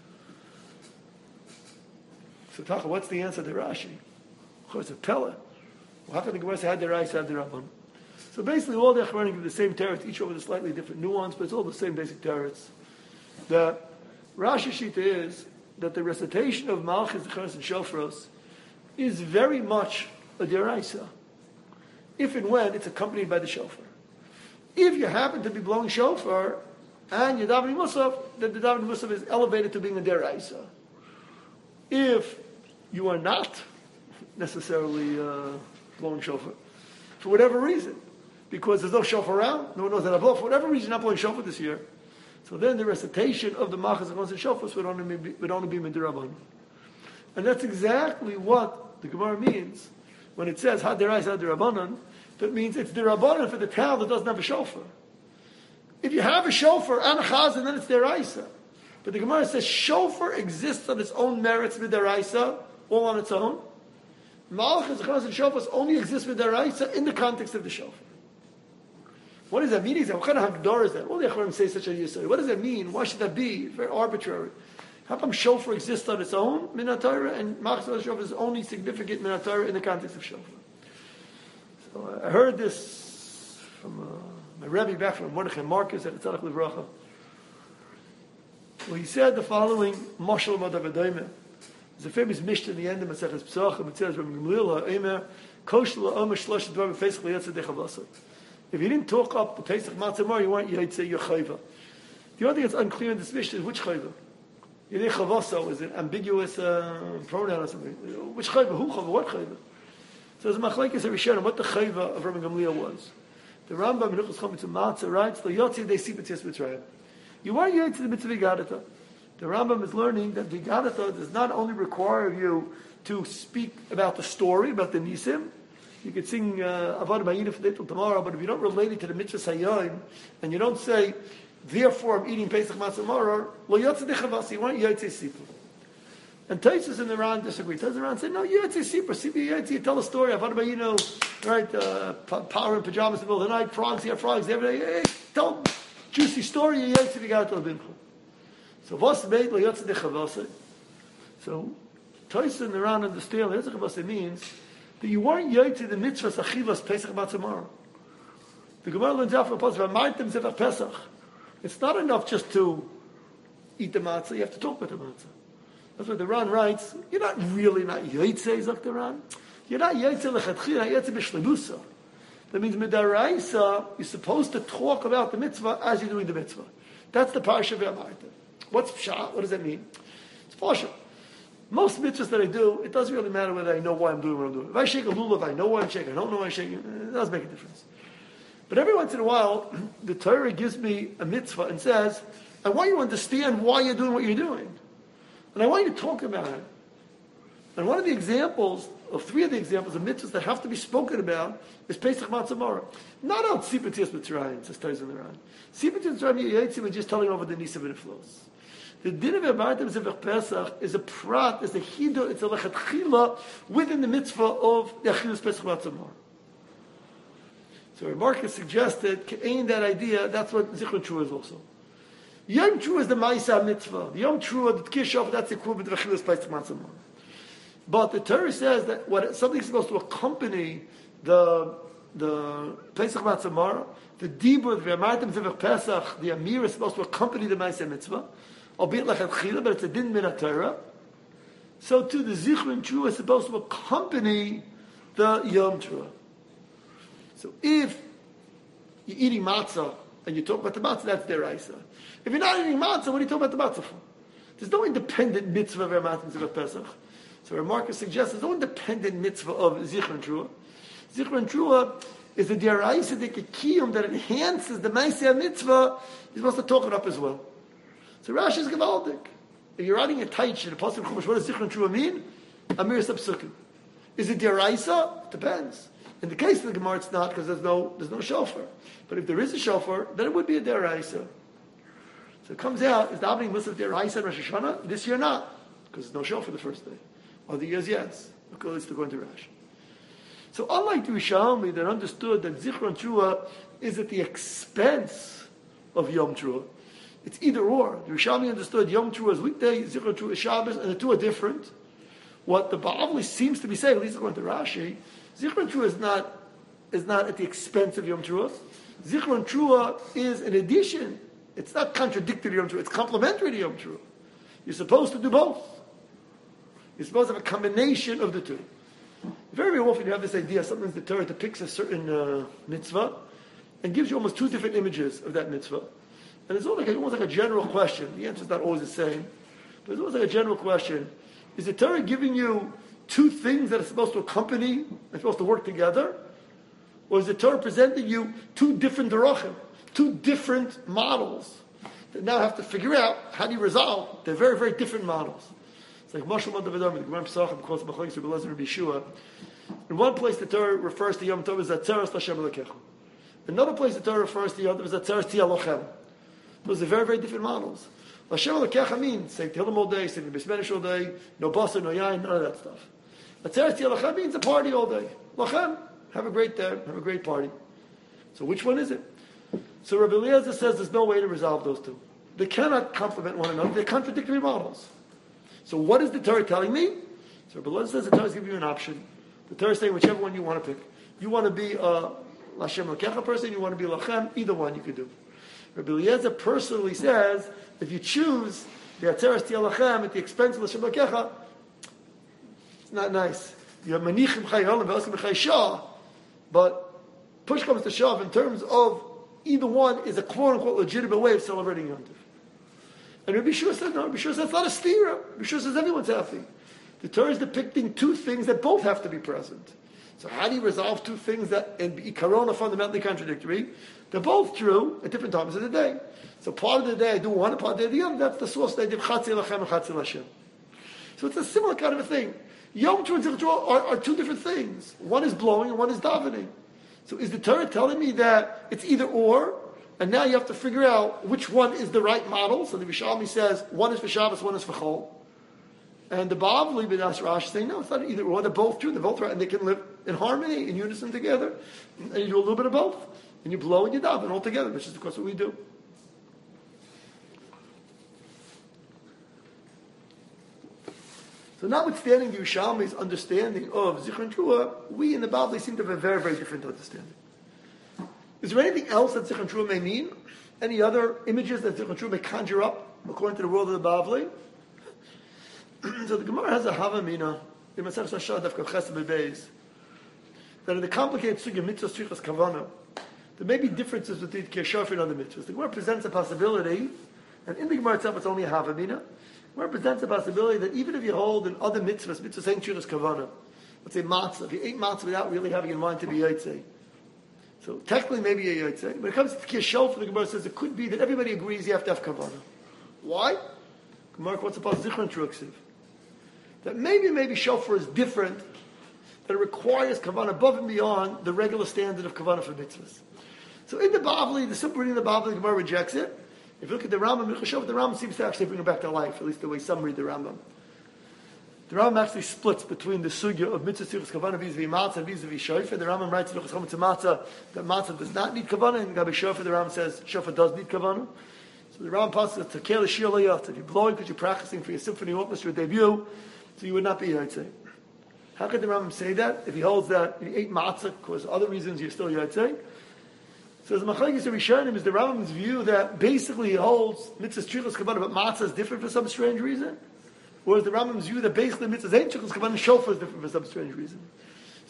So Tacha, what's the answer to Rashi? Of course, it's a Pella. Well, how can the Gemara say had derais, had the Ramban? So basically, all the Achronim give the same teretz, each over the slightly different nuance, but it's all the same basic teretz. The Rashi Shita is that the recitation of Malchus, Zecharos, and Shofros is very much a deraisa, if and when it's accompanied by the shofar. If you happen to be blowing shofar and you're davening musaf, then the davening musaf is elevated to being a deraisa. If you are not necessarily uh, blowing shofar, for whatever reason, because there's no shofar around, no one knows that I blow, for whatever reason, you're not blowing shofar this year, so then the recitation of the Machas and Shofars would only be, would only be Midirabban. And that's exactly what the Gemara means when it says had derais had derabanan. That means it's derabanan for the town that doesn't have a shofar. If you have a shofar and a chazan, then it's deraisa. But the Gemara says shofar exists on its own merits with deraisa, all on its own. Malchus, chazan, and shofars only exist with deraisa in the context of the shofar. What does that mean? What kind of hagdar is that? All the Achronim say such a yisod. What does that mean? Why should that be? It's very arbitrary. How come shofar exists on its own, Minat Torah, and Malchus shofar is only significant Minat Torah in the context of shofar? So uh, I heard this from uh, my Rebbe back from Mordechai Marcus at the Tzaddik Livracha. Well, he said the following: Mashal Madavadayme. There's a famous Mishnah in the end of Maseches Pesachim. It says, "Rabbi Gamliel ha'Omer Kosh la'Omer Shlosh Dvarim Pesach Liyatzeh Dechavasa." If you didn't talk up the Pesach Matzah, you weren't Yitzeh your chayva. The only thing that's unclear in this Mishnah is which chayva. Yidei Chavasa, is it ambiguous uh, pronoun or something? Which chayva? Who chayva? What chayva? So there's a machlekes Rishonim what the chayva of Rabbi Gamliel was. The Rambam in Hilchos Chometz Matzah writes, "Lo yotzi dei sipatis mitzrayim." You weren't Yitzeh the mitzvah Vigadata. The Rambam is learning that Vigadata does not only require you to speak about the story, about the Nisim. You could sing Avodah Ba'ina for till tomorrow, but if you don't relate it to the mitzvah Sayyim, and you don't say, therefore I'm eating Pesach Matzah tomorrow, lo yotzei dechavasi, you want yotzei sipur. And Taisus and the Ran disagree. Taisus and the Ran say, no, yotzei sipur, sipur yotzei, you tell a story, Avodah Ba'ina, right, uh, power in pajamas in the middle of the night, frogs here, frogs every day, hey, tell them, juicy story, yotzei v'gat al binchu. So what's made lo yotzei dechavasi? So Taisus and the Ran understand what dechavasi means, that you weren't yotzei the mitzvah achivas Pesach Matzah tomorrow. The Gemara learns out from Pesach, "V'amaytem zevach Pesach." It's not enough just to eat the matzah; you have to talk about the matzah. That's what the Ran writes. You're not really not yotzei, zok the Ran. You're not yotzei lechatchila, yotzei b'shlebusa. That means midaraisa. You're supposed to talk about the mitzvah as you're doing the mitzvah. That's the parsha v'amaytem. What's pshat? What does that mean? It's parsha. Most mitzvahs that I do, it doesn't really matter whether I know why I'm doing what I'm doing. If I shake a lulav, I know why I'm shaking. I don't know why I'm shaking. It doesn't make a difference. But every once in a while, the Torah gives me a mitzvah and says, I want you to understand why you're doing what you're doing. And I want you to talk about it. And one of the examples, of three of the examples of mitzvahs that have to be spoken about is Pesach Matzah Mara. Not out Sipatias Mitzrayim, says Taiz in the Ran. Sipatias Mitzrayim, we're just telling over the Nisim and the flows. The din of Amartem Zevach Pesach is a prat, is a hidur, it's a lechatchila within the mitzvah of the Achilus Pesach Matzah Mara. So Marcus suggested, Ke'ein that idea, that's what Zichron Trua is also. Yom Trua is the Ma'isa mitzvah. The Yom Trua, the Kishav, that's the equivalent of Achilus Pesach Matzah Mara. But the Torah says that what something's supposed to accompany the the Pesach Matzah Mara, the Dibur, the Amartem Zevach Pesach, the Amir is supposed to accompany the Ma'isa mitzvah. Albeit lechatchila, but it's a din min Torah. So too, the Zichron Trua is supposed to accompany the Yom Trua. So if you're eating matzah and you talk about the matzah, that's deraisa. If you're not eating matzah, what are you talking about the matzah for? There's no independent mitzvah of Matzah Pesach. So Rav Marcus suggests there's no independent mitzvah of Zichron Trua. Zichron Trua is the deraisa the kiyum that enhances the Maaseh mitzvah. You're supposed to talk it up as well. So Rashi is gevaldik. If you're writing a taich in a pasuk chumash, what does Zichron Trua mean? Amir Sapsukim. Is it deraisa? Depends. In the case of the Gemara, it's not because there's no there's no shofar. But if there is a shofar, then it would be a deraisa. So it comes out, is davening Musaf deraisa and Rosh Hashanah? This year not, because there's no shofar the first day. Other years, yes. Because it's going to Rashi. So unlike the Rishalmi that understood that Zichron Trua is at the expense of Yom Trua, it's either or. The Rishalmi understood Yom Trua is weekday, Zichron Trua is Shabbos, and the two are different. What the Ba'avli seems to be saying, at least according to Rashi, Zichron Trua is not, is not at the expense of Yom Trua. Zichron Trua is an addition. It's not contradictory to Yom Trua, it's complementary to Yom Trua. You're supposed to do both. You're supposed to have a combination of the two. Very, very often you have this idea, sometimes the Torah depicts a certain uh, mitzvah and gives you almost two different images of that mitzvah. And it's almost like, almost like a general question. The answer is not always the same, but it's almost like a general question. Is the Torah giving you two things that are supposed to accompany and supposed to work together? Or is the Torah presenting you two different derachim, two different models that now have to figure out how do you resolve? They're very, very different models. It's like Moshe Madavidam, the Gemara Pesachim calls Machlokes Rabbi Elazar and Rabbi Yeshua. In one place, the Torah refers to Yom Tov as Atzeres Lashem Elokecha. Another place, the Torah refers to Yom Tov as Atzeres Tialochem. Those are very, very different models. Lashem Elokecha means say Tehillim all day, say Bris Medrash all day, no basa, no yain, none of that stuff. Atzeres Tialochem means a party all day. Lochem, have a great day, have a great party. So which one is it? So Rabbi Eliezer says there's no way to resolve those two. They cannot complement one another. They're contradictory models. So what is the Torah telling me? So Rabbi Eliezer says the Torah is giving you an option. The Torah is saying whichever one you want to pick. You want to be a Lashem L'Kecha person, you want to be Lachem, either one you could do. Rabbi Eliezer personally says, if you choose the Atzeres Tialachem at the expense of Lashem L'Kecha, it's not nice. You have Manichim Chayyol and Ve'oskim Chayshah, but push comes to shove in terms of either one is a quote-unquote legitimate way of celebrating Yom Tov. And Rabbi Yeshua says, no, Rabbi Yeshua says it's not a stira. Rabbi Yeshua says everyone's happy. The Torah is depicting two things that both have to be present. So how do you resolve two things that in Ikaron are fundamentally contradictory? They're both true at different times of the day. So part of the day I do one, part of the day the other. That's the source that I did Chatzi Lachem and Chatzi Lashem. So it's a similar kind of a thing. Yom Tov and Zichron Trua are, are two different things. One is blowing and one is davening. So is the Torah telling me that it's either or? And now you have to figure out which one is the right model. So the Rishalmi says one is for Shabbos, one is for Chol. And the Bavli B'das Rashi saying no, it's not either or. They're both true. They're both right, and they can live in harmony, in unison together. And you do a little bit of both, and you blow and you daven all together, which is of course what we do. So notwithstanding the Rishalmi's understanding of Zichron Trua, we in the Bavli seem to have a very, very different understanding. Is there anything else that Zichron Trua may mean? Any other images that Zichron Trua may conjure up according to the world of the Bavli? So the Gemara has a Havamina in Masech Shashad Dafka Chesed Bebeis that in the complicated sugya mitzvahs tzrichas kavana, there may be differences between Kiyashaf and other mitzvahs. The Gemara presents a possibility, and in the Gemara itself it's only a Havamina. The Gemara presents a possibility that even if you hold in other mitzvahs, mitzvahs saying tzrichas kavana, let's say matzah, if you ate matzah without really having in mind to be yotzei, so technically maybe a yotzei. When it comes to Kiyashaf, the Gemara says it could be that everybody agrees you have to have kavana. Why? Gemara, what's about Zichron Trua? That maybe, maybe shofar is different, that it requires kavanah above and beyond the regular standard of kavanah for mitzvahs. So in the Bavli, the simple reading of the Bavli, the Gemara rejects it. If you look at the Rambam, the Rambam seems to actually bring it back to life, at least the way some read the Rambam. The Rambam actually splits between the sugya of mitzvah tzrichas kavanah vis-a-vis matzah, vis-a-vis shofar. The Rambam writes in Hilchos Chometz Matzah that matzah does not need kavanah, and Gabi shofar, the Rambam says shofar does need kavanah. So the Rambam passes to Tekel Shir Layat. If you're blowing because you're practicing for your symphony orchestra debut, so you would not be Yotzei. How could the Rambam say that? If he holds that if you ate matzah because other reasons you're still Yotzei. So the Machlokes Rishonim is the Rambam's view that basically he holds mitzvah tzrichas kavanah, but matzah is different for some strange reason. Whereas the Rambam's view that basically mitzvah ain't tzrichas kavanah, shofar is different for some strange reason.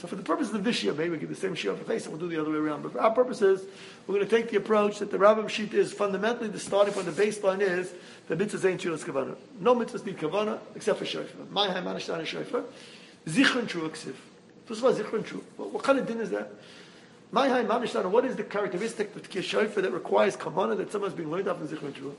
So for the purposes of this year, maybe we give the same shiur for face and we'll do the other way around. But for our purposes, we're going to take the approach that the Rambam sheet is fundamentally the starting point, the baseline is the mitzvahs ain't tefillas kavana. No mitzvahs need kavana except for shofar. My hand manishtan is shofar. Zichron true ksiv. First of all, zichron true. What, what kind of din is that? My hand manishtan. What is the characteristic of tkiyah shofar that requires kavana that someone's being learned off in zichron true?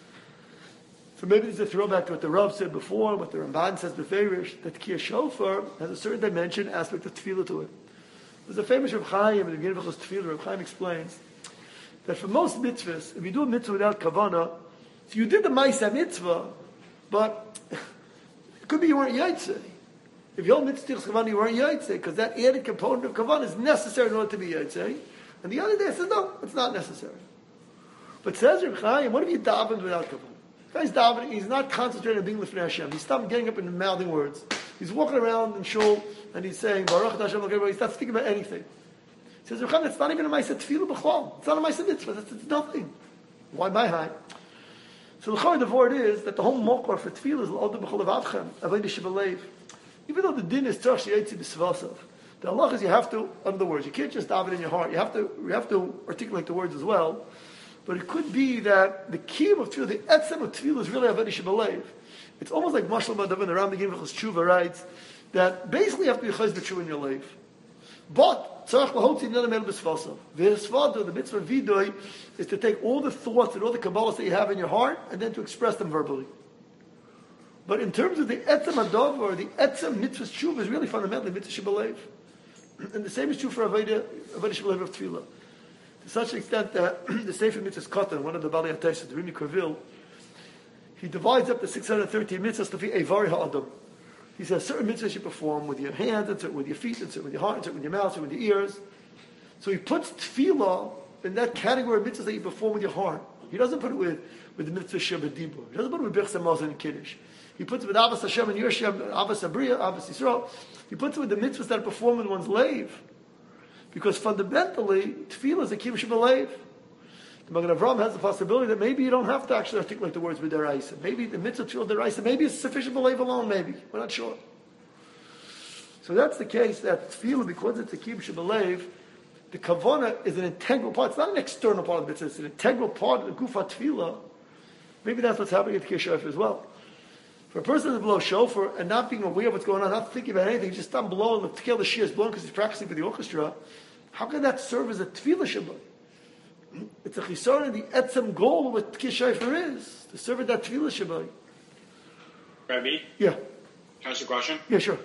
So maybe there's a throwback to what the Rav said before, what the Ramban says beferish, that tkiyah shofar has a certain dimension, aspect of tefillah to it. There's a famous Rav Chaim in the beginning of his tefillah. Rav Chaim explains that for most mitzvahs, if you do a mitzvah without kavana, so you did the ma'aseh mitzvah, but it could be you weren't yaitse. If you hold mitzvah kavana, you weren't yaitse, because that added component of kavana is necessary in order to be yaitse. And the other day says, no, it's not necessary. But says Rav Chaim, what if you davened without kavana? The guy's davening, he's not concentrating on being lifnei Hashem. He's stopped getting up and mouthing words. He's walking around in shul and he's saying, Baruch Hashem, he's not thinking about anything. He says, Rav Chaim, it's not even a ma'aseh tefillah b'chlal. It's not a ma'aseh mitzvah. It's, it's nothing. Why my high? So the the word is that the whole mokor for tefillah is l'odem b'chol avavchem, avodah shebelev. Even though the din is tzarch she'yetzi b'svasav, the halach is you have to, under the words, you can't just daven in your heart. You have to, you have to articulate the words as well. But it could be that the key of tefillah, the etzem of tefillah is really avodah shebelev. It's almost like Mashal Madav in the Ram Begin V'chos Tshuva writes that basically you have to be chayz b'tshuva in your life. But tzarach l'hotzi neder mel b'svasav. V'esvado, the mitzvah vidoy, is to take all the thoughts and all the kabbalas that you have in your heart and then to express them verbally. But in terms of the etzem adav or the etzem mitzvah tshuva is really fundamentally mitzvah shebelev. And the same is true for avodah avodah shebelev of tefillah. To such an extent that the Sefer Mitzvahs Katan, one of the Bali HaTesha, the Rimi Kervil, he divides up the six hundred thirteen mitzvahs to be Eivari Ha'adam. He says certain mitzvahs you perform with your hands, and certain with your feet, and certain with your heart, and certain with your mouth, and with your ears. So he puts tefillah in that category of mitzvahs that you perform with your heart. He doesn't put it with, with the mitzvah Shem B'dibur. He doesn't put it with Birchas Hamazon and Kiddush. He puts it with Avos Hashem and Yerushem, Avos Abriya, Avos Yisrael. He puts it with the mitzvahs that are performed in one's leiv. Because fundamentally, tefillah is a kiyum shebelev. The Magen Avraham has the possibility that maybe you don't have to actually articulate the words with deraisa. Maybe the mitzvah tefillah deraisa, maybe it's sufficient belief alone, maybe. We're not sure. So that's the case that tefillah, because it's a kiyum shebelev, the kavana is an integral part. It's not an external part of the mitzvah, it's an integral part of the gufa tefillah. Maybe that's what's happening at Tkiyah Shofar as well. For a person to blow shofar and not being aware of what's going on, not thinking about anything, just stop blowing, the Tkiyah Shir is blowing because he's practicing for the orchestra, how can that serve as a tefillah shabbat? It's a chisar in the etzem goal of what Tkiyah Shofar is, to serve at that tefillah shabbat. Rabbi? Yeah. Can I ask a question? Yeah, sure.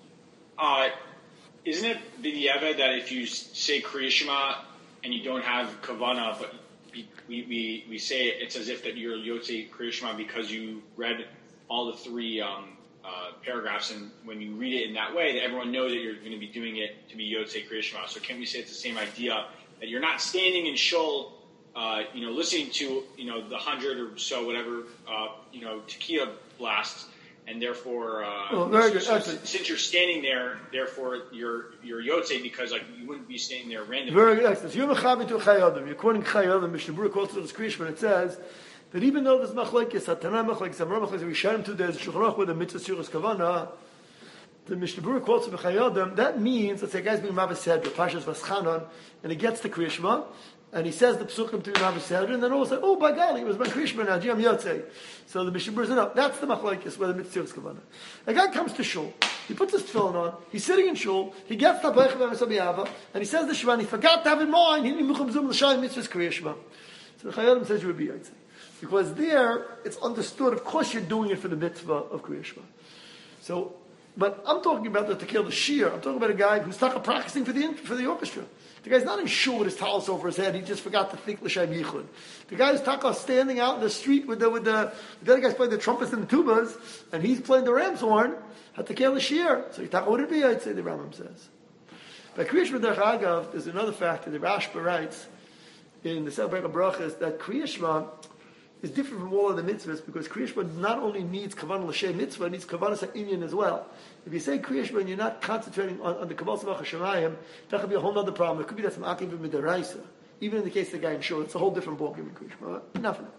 Uh, isn't it b'diavad that if you say Kriya Shema and you don't have kavana, but we, we, we say it's as if that you're Yotze Kriya Shema because you read all the three um, uh, paragraphs, and when you read it in that way, that everyone knows that you're going to be doing it to be Yotze Kriya Shema. So can we say it's the same idea, that you're not standing in shul, uh, you know, listening to, you know, the hundred or so, whatever, uh, you know, tekiah blasts, and therefore, uh, well, very good. so, so, since you're standing there, therefore you're you're Yotze, because like you wouldn't be standing there randomly. Very good. Excellent. So you're mechaber to Chai Adam. You're quoting Chai Adam. Mishnah Berurah quotes it as Kriya Shema. It says that even though there's machlekes, Hatanah machlekes, Amar machlekes, we share them two days. Shulchan Aruch with the mitzvah Siras Kavana. The Mishnah Berurah quotes from Chai Adam. That means, let's say a guy's being Mavas Sedra, Pashas Vaschanan, and he gets the Kriya Shema, and he says the psukim to Mavas Sedra, and then all of a sudden, oh, by golly, it was my Kriya Shema now, Jim Yotzei. So the Mishnah Berurah says, no, that's the machlekes, where the mitzvah Siras Kavana. A guy comes to shul, he puts his tefillin on, he's sitting in shul, he gets the Beichav Avasabiyava, and he says the Shema, and he forgot to have in mind, he didn't even zum l'shayim mitzvah's Kriya Shema. So the Chai Adam says you would be Yotzei. Because there, it's understood, of course you're doing it for the mitzvah of Kriya Shema. So, but I'm talking about the Tekiah Shir. I'm talking about a guy who's taka practicing for the for the orchestra. The guy's not in shul with his towels over his head. He just forgot to think l'shaim yichud. The guy's taka standing out in the street with the with the the other guys playing the trumpets and the tubas, and he's playing the ram's horn. At Tekiah Shir. So he taka would it be? I'd say the Rambam says. By Kriya Shema Derech Agav, there's another factor. The Rashba writes in the Sefer Brachas that Kriya Shema is different from all of the mitzvahs, because Kriya Shema not only needs kavanah l'shem mitzvah, it needs kavanah sa'inyan as well. If you say Kriya Shema and you're not concentrating on, on the kabbalah sabach hashemayim, that could be a whole other problem. It could be that's ma'akim v'midaraisa. Even in the case of the guy in shul, it's a whole different ballgame in Kriya Shema. Enough of that.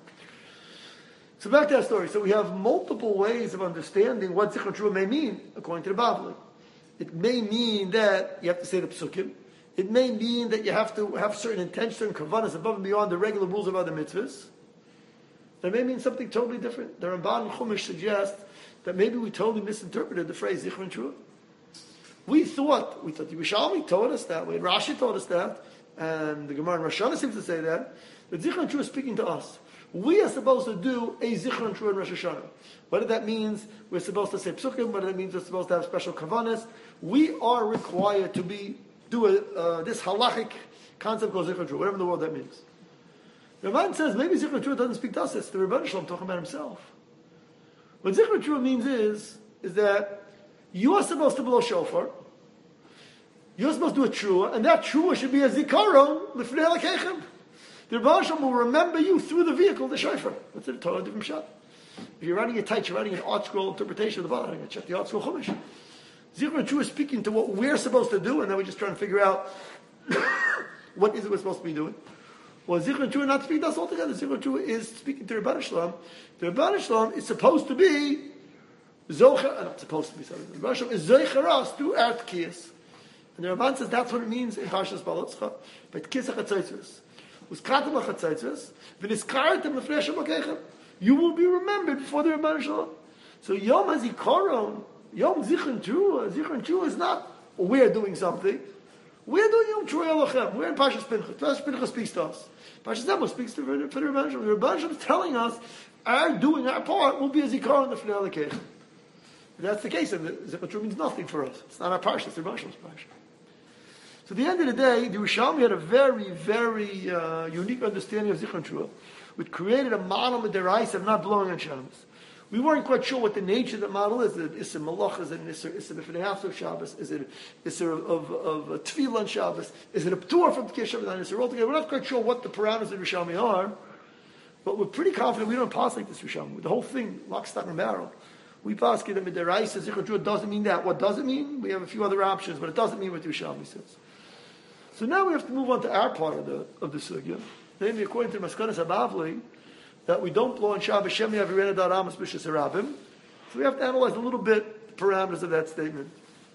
So back to that story. So we have multiple ways of understanding what Zichron Trua may mean, according to the Bavli. It may mean that you have to say the psukim. It may mean that you have to have certain intentions and kavanas above and beyond the regular rules of other mitzvahs. That may mean something totally different. The Ramban and Chumash suggest that maybe we totally misinterpreted the phrase Zichron Trua. We thought, we thought the Yerushalmi taught us that way, Rashi taught us that, and the Gemara in Rosh Hashanah seems to say that, that Zichron Trua is speaking to us. We are supposed to do a Zichron Trua in Rosh Hashanah. Whether that means we're supposed to say psukim, whether that means we're supposed to have special kavanas, we are required to be do a, uh, this halachic concept called Zichron Trua, whatever in the world that means. The Ramban says maybe Zichron Trua doesn't speak to us, it's the Rebbeinu Shalom talking about himself. What Zichron Trua means is, is that you are supposed to blow shofar, you're supposed to do a trua, and that trua should be a zikaron l'fnei l'keichem. The Rebbeinu Shalom will remember you through the vehicle, the shofar. That's a totally different shot. If you're writing a tight, you're writing an art scroll interpretation of the Bible, check the art scroll Chumash. Zichron Trua is speaking to what we're supposed to do, and then we're just trying to figure out what is it we're supposed to be doing. Well, Zichron Trua not speaking to us altogether. Zichron Trua is speaking to Rebbeinu Shalom. The Rebbeinu Shalom is supposed to be zocher, not supposed to be, sorry. The Rebbeinu Shalom is zocher us through our tkiyas. And the Ramban says that's what it means in Parshas Balotzcha. But tkiyas ha-chatzaitzvus. Uskatem ha-chatzaitzvus. V'niskartem l'fnei Hashem l'keichem. You will be remembered before the Rebbeinu Shalom. So Yom HaZikaron, Yom Zichron Trua, Zichron Trua is not we're doing something. We're doing Yom Trua Elochem. We're in Parshas Pinchas. Parshas Pinchas speaks to us. Parshas Demo speaks to the for the Rebbeinu Shalom. The Rebbeinu Shalom is telling us our doing our part will be a Zikaron l'fnei Elokeicha. If that's the case, then the Zichron Trua means nothing for us. It's not our Parsha, it's the Rebbeinu Shalom's Parsha. So at the end of the day, the Yerushalmi had a very, very uh, unique understanding of Zichron Trua, which created a model with their eyes of not blowing on Shabbos. We weren't quite sure what the nature of the model is. Is it Isser Malach? Is it an Isser Isser B'fnei Haftarah Shabbos? Is it Isser of, of, of Tefillah on Shabbos? Is it a P'tur from Tkei Shabbos on Isser altogether? We're not quite sure what the parameters of Yerushalmi are, but we're pretty confident we don't pass like this Yerushalmi. The whole thing, lock, stock, and barrel. We pass that with their eyes, Zichron Trua doesn't mean that. What does it mean? We have a few other options, but it doesn't mean what the Yerushalmi says. So now we have to move on to our part of the of the sugya, namely according to Maskanas Habavli, that we don't blow on Shabbos Shem Yavirena Dar Amos B'Shas Harabim. So we have to analyze a little bit the parameters of that statement.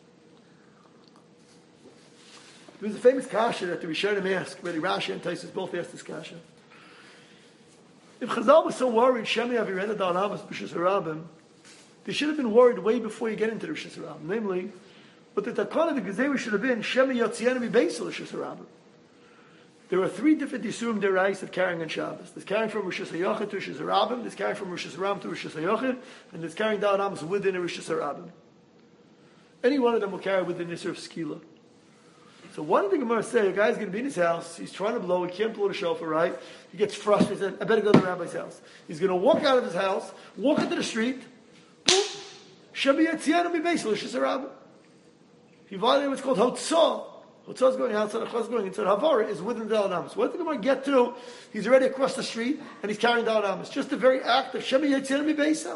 There's a famous kasha that the Rishonim ask, where the Rashi and Taisus both asked this kasha. If Chazal was so worried Shem Yavirena Dar Amos B'Shas Harabim, they should have been worried way before you get into the Rishas Harabim. Namely, but the takana, the gezeira should have been Shema Yotzienu Mibeisel Rishus Harabim. There are three different Yisurim Derais of carrying on Shabbos. There's carrying from Rishus Hayachid to Rishus Harabim, there's carrying from Rishus Harabim to Rishus Hayachid, and there's carrying down Amos within a Rishus Harabim. Any one of them will carry within the Yisur of Skila. So what did the Gemara say? A guy's going to be in his house, he's trying to blow, he can't blow the shofar right, he gets frustrated, he says, I better go to the rabbi's house. He's going to walk out of his house, walk into the street, boom, Shema Yotzienu Mibeisel Rishus Harabim. He violated what's called Hotzah. Hotzah is going outside, Hotzah is going inside. Havara is within the Daled Amos. What did the Gemara get to? He's already across the street and he's carrying Daled Amos. Just the very act of Shema Yotzienu Mibeisel.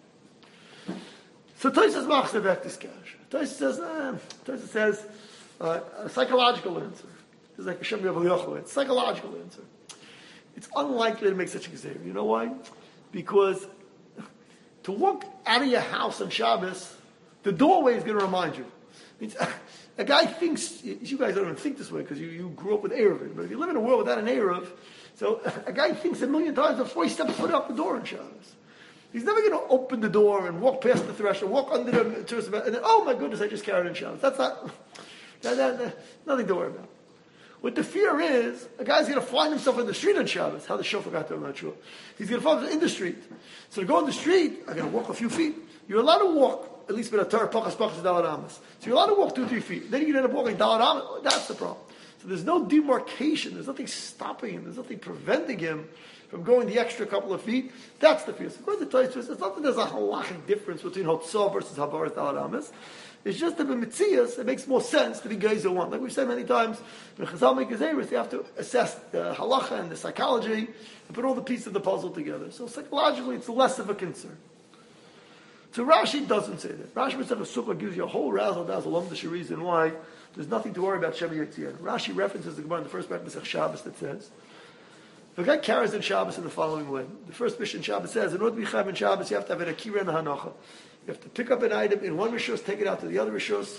So Tosfos machzor back this kash. Tosfos says, eh, Tosfos says uh, a psychological answer. It's like a Shema Yotzienu. It's a psychological answer. It's unlikely to make such a gezeira. You know why? Because to walk out of your house on Shabbos, the doorway is going to remind you. Means a guy thinks, you guys don't even think this way because you, you grew up with Erev, but if you live in a world without an Erev, so a guy thinks a million times before he steps foot out the door on Shabbos. He's never going to open the door and walk past the threshold, walk under the and then, oh my goodness, I just carried on Shabbos. That's not, that, that, that, nothing to worry about. What the fear is, a guy's going to find himself in the street on Shabbos. How the shofar got there, I'm not sure. He's going to find himself in the street. So to go in the street, I got to walk a few feet. You're allowed to walk at least with a Torah, Pachas, Pachas, Daled Amos. So you're allowed to walk two, three feet. Then you can end up walking Daled Amos. That's the problem. So there's no demarcation. There's nothing stopping him. There's nothing preventing him from going the extra couple of feet. That's the fear. So according to Tosfos, it's not that there's a halachic difference between Hotzah versus Havara Daled Amos. It's just that in Metzias, it makes more sense to be Geizer one. Like we've said many times, when Chazal make Gezeiros, you have to assess the halacha and the psychology and put all the pieces of the puzzle together. So psychologically, it's less of a concern. So Rashi doesn't say that. Rashi Mitzvah Sukkah gives you a whole razzle dazzle lumdish reason why there's nothing to worry about Shema Yotzienu. Rashi references the Gemara in the first part of Masech Shabbos that says, if a guy carries in Shabbos in the following way, the first Mishnah in Shabbos says, in order to be Chayv in Shabbos, you have to have an Akira and a Hanacha. You have to pick up an item in one Rishos, take it out to the other Rishos,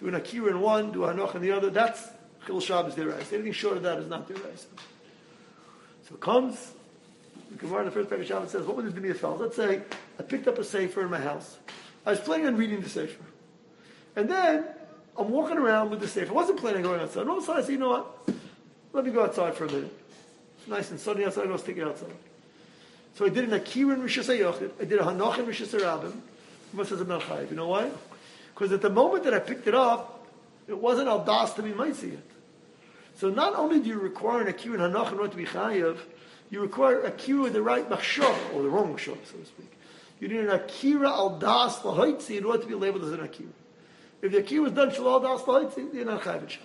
Do an akira in one, do a hanoch in the other. That's chil Shabbos deraisa. Anything short of that is not deraisa. So it comes. The Gemara in the first parak of Shabbos says, "What would this be fellows? Let's say I picked up a sefer in my house. I was planning on reading the sefer, and then I'm walking around with the sefer. I wasn't planning on going outside. And all of a sudden I say, you know what? Let me go outside for a minute. It's nice and sunny outside. I'll stick it outside. So I did an akira in Rishus HaYochid. I did a hanoch in Rishus HaRabim. Gemara says I'm not chayiv. You know why? Because at the moment that I picked it up, it wasn't al das to be mitzi yet. So not only do you require an akira and hanoch in order to be chayiv, you require a akira with the right machshava, or the wrong machshava, so to speak. You need an akira al das lahaitzi in order to be labeled as an akira. If the akira was done shalal das lahaitzi, you're not chayiv in Shabbos.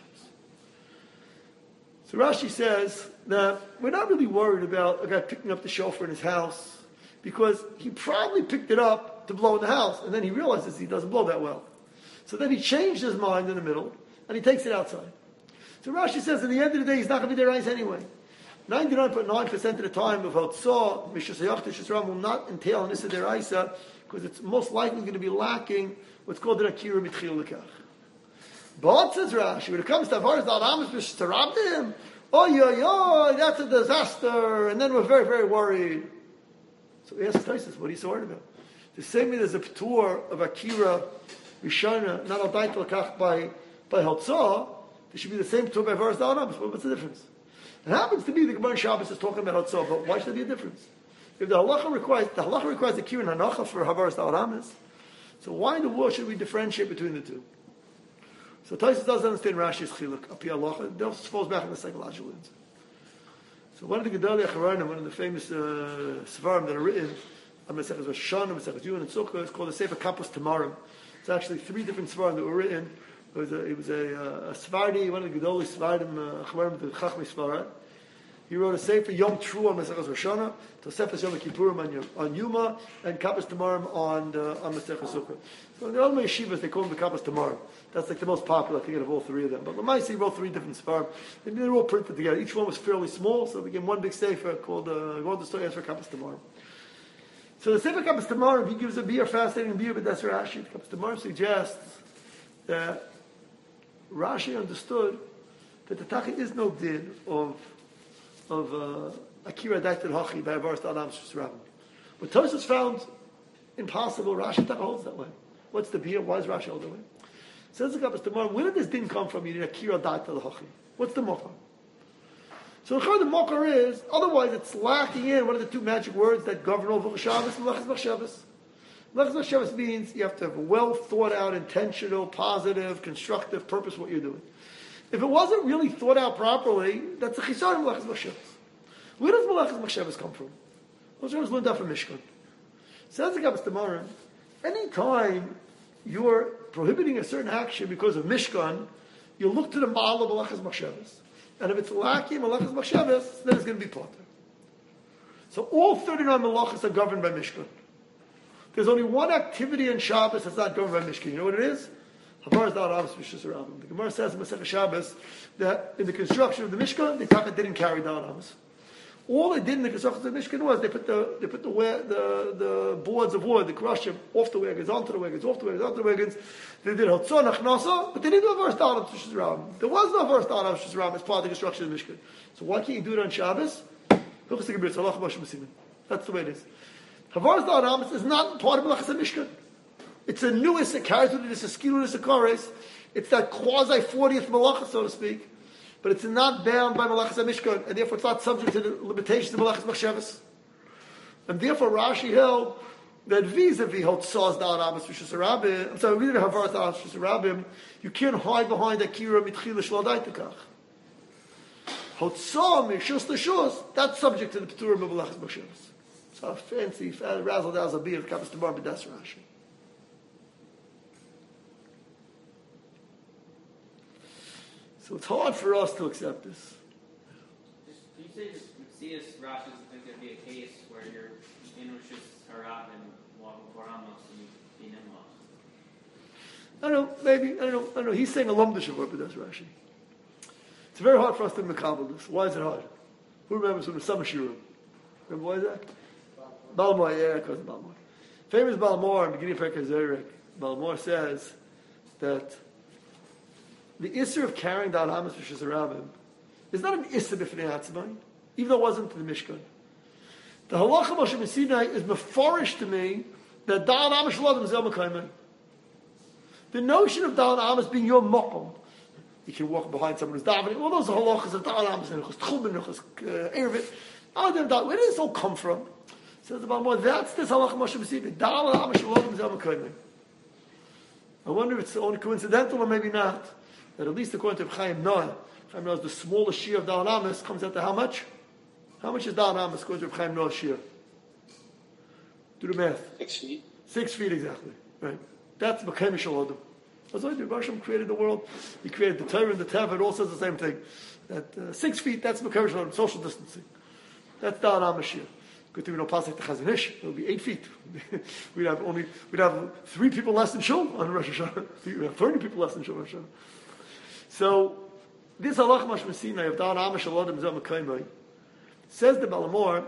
So Rashi says that we're not really worried about a guy picking up the shofar in his house because he probably picked it up to blow in the house, and then he realizes he doesn't blow that well. So then he changed his mind in the middle, and he takes it outside. So Rashi says at the end of the day, he's not going to be there anyway. ninety-nine point nine percent of the time of Hotzah, Mishus Hayach Tishus Ram will not entail an Issa Deraisa because it's most likely going to be lacking what's called an Akira Mitchil Lekach. But says Rashi, when it comes to Avaris Dal Amos Mishus Tarabim, oh yo yo, that's a disaster, and then we're very, very worried. So he asks Taisus, what are you so worried about? The same way there's a P'tur of Akira Rishona, not a Dait Lekach by, by Hotzah, there should be the same P'tur by Avaris Dal Amos. What's the difference? It happens to be the Gemara Shabbos is talking about Hotzah, but why should there be a difference? If the halacha requires the halacha requires the Kira and Hanacha for Havaras Dal Amos, so why in the world should we differentiate between the two? So Taisus doesn't understand Rashi's chiluk api halacha. It just falls back on the psychological answer. So one of the Gedolei Acharonim, one of the famous uh, Svarim that are written on Maseches Rosh Hashanah, Maseches Yuma and Sukkah, is called the Sefer Kapos Tamarim. It's actually three different Svarim that were written. It was a, it was a, uh, a Svardi, one of the Gedolei Svarim, Acharonim, the Chachmei Svarad. He wrote a Sefer Yom Tru on Maseches Rosh Hashanah, Tosefes Yom Kippurim on, on Yuma, and Kapos Tamarim on uh, on Maseches Sukkah. So in the other yeshivas they call them the Kapos Tamarim. That's like the most popular, I think, of all three of them. But Lamaisi wrote three different Sefarim. And they're all printed together. Each one was fairly small, so they became one big Sefer called uh, Golden Story for Kapos Tamarim. So the Sefer Kapos Tamarim, he gives a beer, fascinating beer, but that's Rashi. Kapos Tamarim suggests that Rashi understood that the Taki is no din of of uh, Akira Daitel Hachi by Avaris Dal Amos Rabbim. But Tosfos found impossible. Rashi Taka holds that way. What's the beer? Why is Rashi hold that way? Says the Kapos Tamarim, where did this din come from? You need Akira Daitel Hachi. What's the mokar? So the mokar is, otherwise it's lacking in one of the two magic words that govern over Shabbos, Melachas Machshavos. Melachas Machshavos means you have to have a well thought out, intentional, positive, constructive purpose for what you're doing. If it wasn't really thought out properly, that's a chisar in Melachas Machshavos. Where does Melachas Machshavos come from? Those are learned out from Mishkan. Says the Kapos Tamarim, any time you're prohibiting a certain action because of Mishkan, you look to the Baal of Melachas Machshavos. And if it's lacking Melachas Machshavos, then it's going to be potter. So all thirty-nine Melachas are governed by Mishkan. There's only one activity in Shabbos that's not governed by Mishkan. You know what it is? Havaras Dal Amos Mishus Rabbim. The Gemara says in Masechah Shabbos that in the construction of the Mishkan, the Taka didn't carry Dal Amos. All they did in the construction of the Mishkan was they put the they put the the, the boards of wood, the crush off the wagons, onto the wagons, off the wagons, onto the wagons. They did Hotzah Nachnasa, but they didn't do Havaras Dal Amos Mishus Rabbim. There was no Havaras Dal Amos Mishus Rabbim as part of the construction of the Mishkan. So why can't you do it on Shabbos? That's the way it is. Havaras Dal Amos is not part of Melachas Mishkan. It's a newest, it carries with it, it's a skilul, it's a kores. It's that quasi fortieth malacha, so to speak. But it's not bound by Melachas Mishkan, and therefore it's not subject to the limitations of Melachas Machshavos. And therefore Rashi held that vis-a-vis Hotzah Dal Amos Rishus Rabbim, I'm sorry, we didn't have Havaras Dal Amos Rishus Rabbim, you can't hide behind Akira Mitchila Shlal Daitekach. Hotzah Mishus L'Shus, that's subject to the P'turim of Melachas Machshavos. So a fancy, razzle dazzle beer of Kapos Tamarim, but that's Rashi. So it's hard for us to accept this. Can you say just see this Rashi is going to be a case where you're in Rishus Harab and walking for Amos and you be Nimla? I don't know, maybe, I don't know, I don't know. He's saying a lumdish Shavur, but that's Rashi. It's very hard for us to makabel this. Why is it hard? Who remembers from the summer shiur? Remember why is that? Balmor, yeah, because of Balmor. Famous Balmor, in the beginning of Perkei Zerek, Balmor says that the Isser of carrying down Amos Rishis Rabbim is not an Isser b'fnei Atzmai, even though it wasn't to the Mishkan. The Halacha Moshe Messinai is mefarish to me that Da'an Amos Shalom is Yom HaKaimai. The notion of Da'an Amos being your Mokum, you can walk behind someone who's davening, all those halachas of Da'an Amos, and Tchum, and Erevit, where does this all come from? Says the Balmor, that's this Halacha Moshe Messinai. Da'an Amos Shalom is Yom HaKaimai. I wonder if it's only coincidental or maybe not, that at least according to Chaim Noah, Chaim Noah's the smallest shear of Da'an Amos comes out to how much? How much is Da'an Amos according to Chaim Noah's shear? Do the math. Six feet. Six feet exactly. Right. That's Mekayim Shalodom. That's why the Hashem created the world. He created the Torah and the Teva. It all says the same thing. That uh, six feet, that's Mekayim Shalodom, social distancing. That's Da'an Amos shear. Good thing we don't pass like the Chazon Ish. It would be eight feet. we'd have only we'd have three people less than Shul on Rosh Hashanah. We'd have thirty people less than Shul on Rosh Hashanah. So this Halach Moshe Messinai of Da'an Amos Shalodom Zeh Mekayim says the Balamor,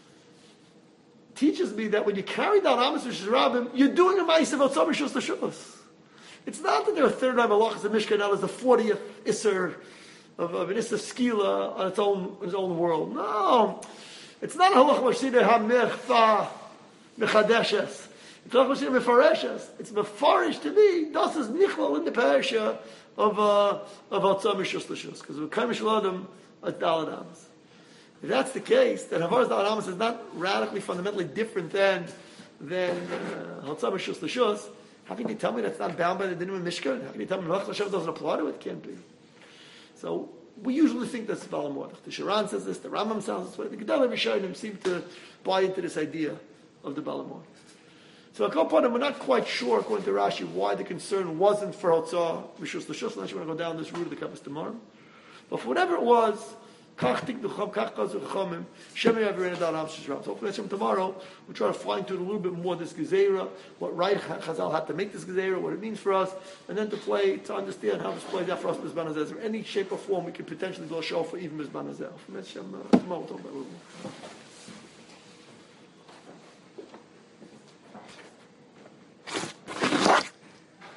teaches me that when you carry down Amos Rishis Rabbim, you're doing a Ma'asav Otzam Rishus L'Shus. It's not that there are thirty-nine halachas of Mishkan, now there's the fortieth Isser of, of an Isser Skila on its own its own world. No. It's not a halach Moshe HaMechfa Mechadeshes. It's halach Moshe Mefareshes. It's Mefarish to me. Das is Nichlal in the parasha of uh, of Otzam Rishus L'Shus. Because with Kaim Shalodom, it's Daled Amos. If that's the case, then Havaras Da'an Amos is not radically, fundamentally different than than Otzam Rishus L'Shus. How can you tell me that's not bound by the Dinim of Mishkan? How can you tell me Melech Hashem doesn't apply to it? It can't be. So we usually think that's Balamor. The Sharan says this, the Rambam says this way. The Gedalim Rishonim seem to buy into this idea of the Balamor. So a couple of them, we're not quite sure, according to Rashi, why the concern wasn't for Otzam Rishus L'Shus, unless you want to go down this route of the Kabbas tomorrow. But for whatever it was, so hopefully tomorrow we'll try to fine tune a little bit more this Gezerah, what right Chazal had to make this Gezerah, what it means for us, and then to play, to understand how this plays out for us Mizban Hazeh. Is there any shape or form we could potentially do a show for even Mizban Hazeh? Tomorrow we'll talk about it a little more.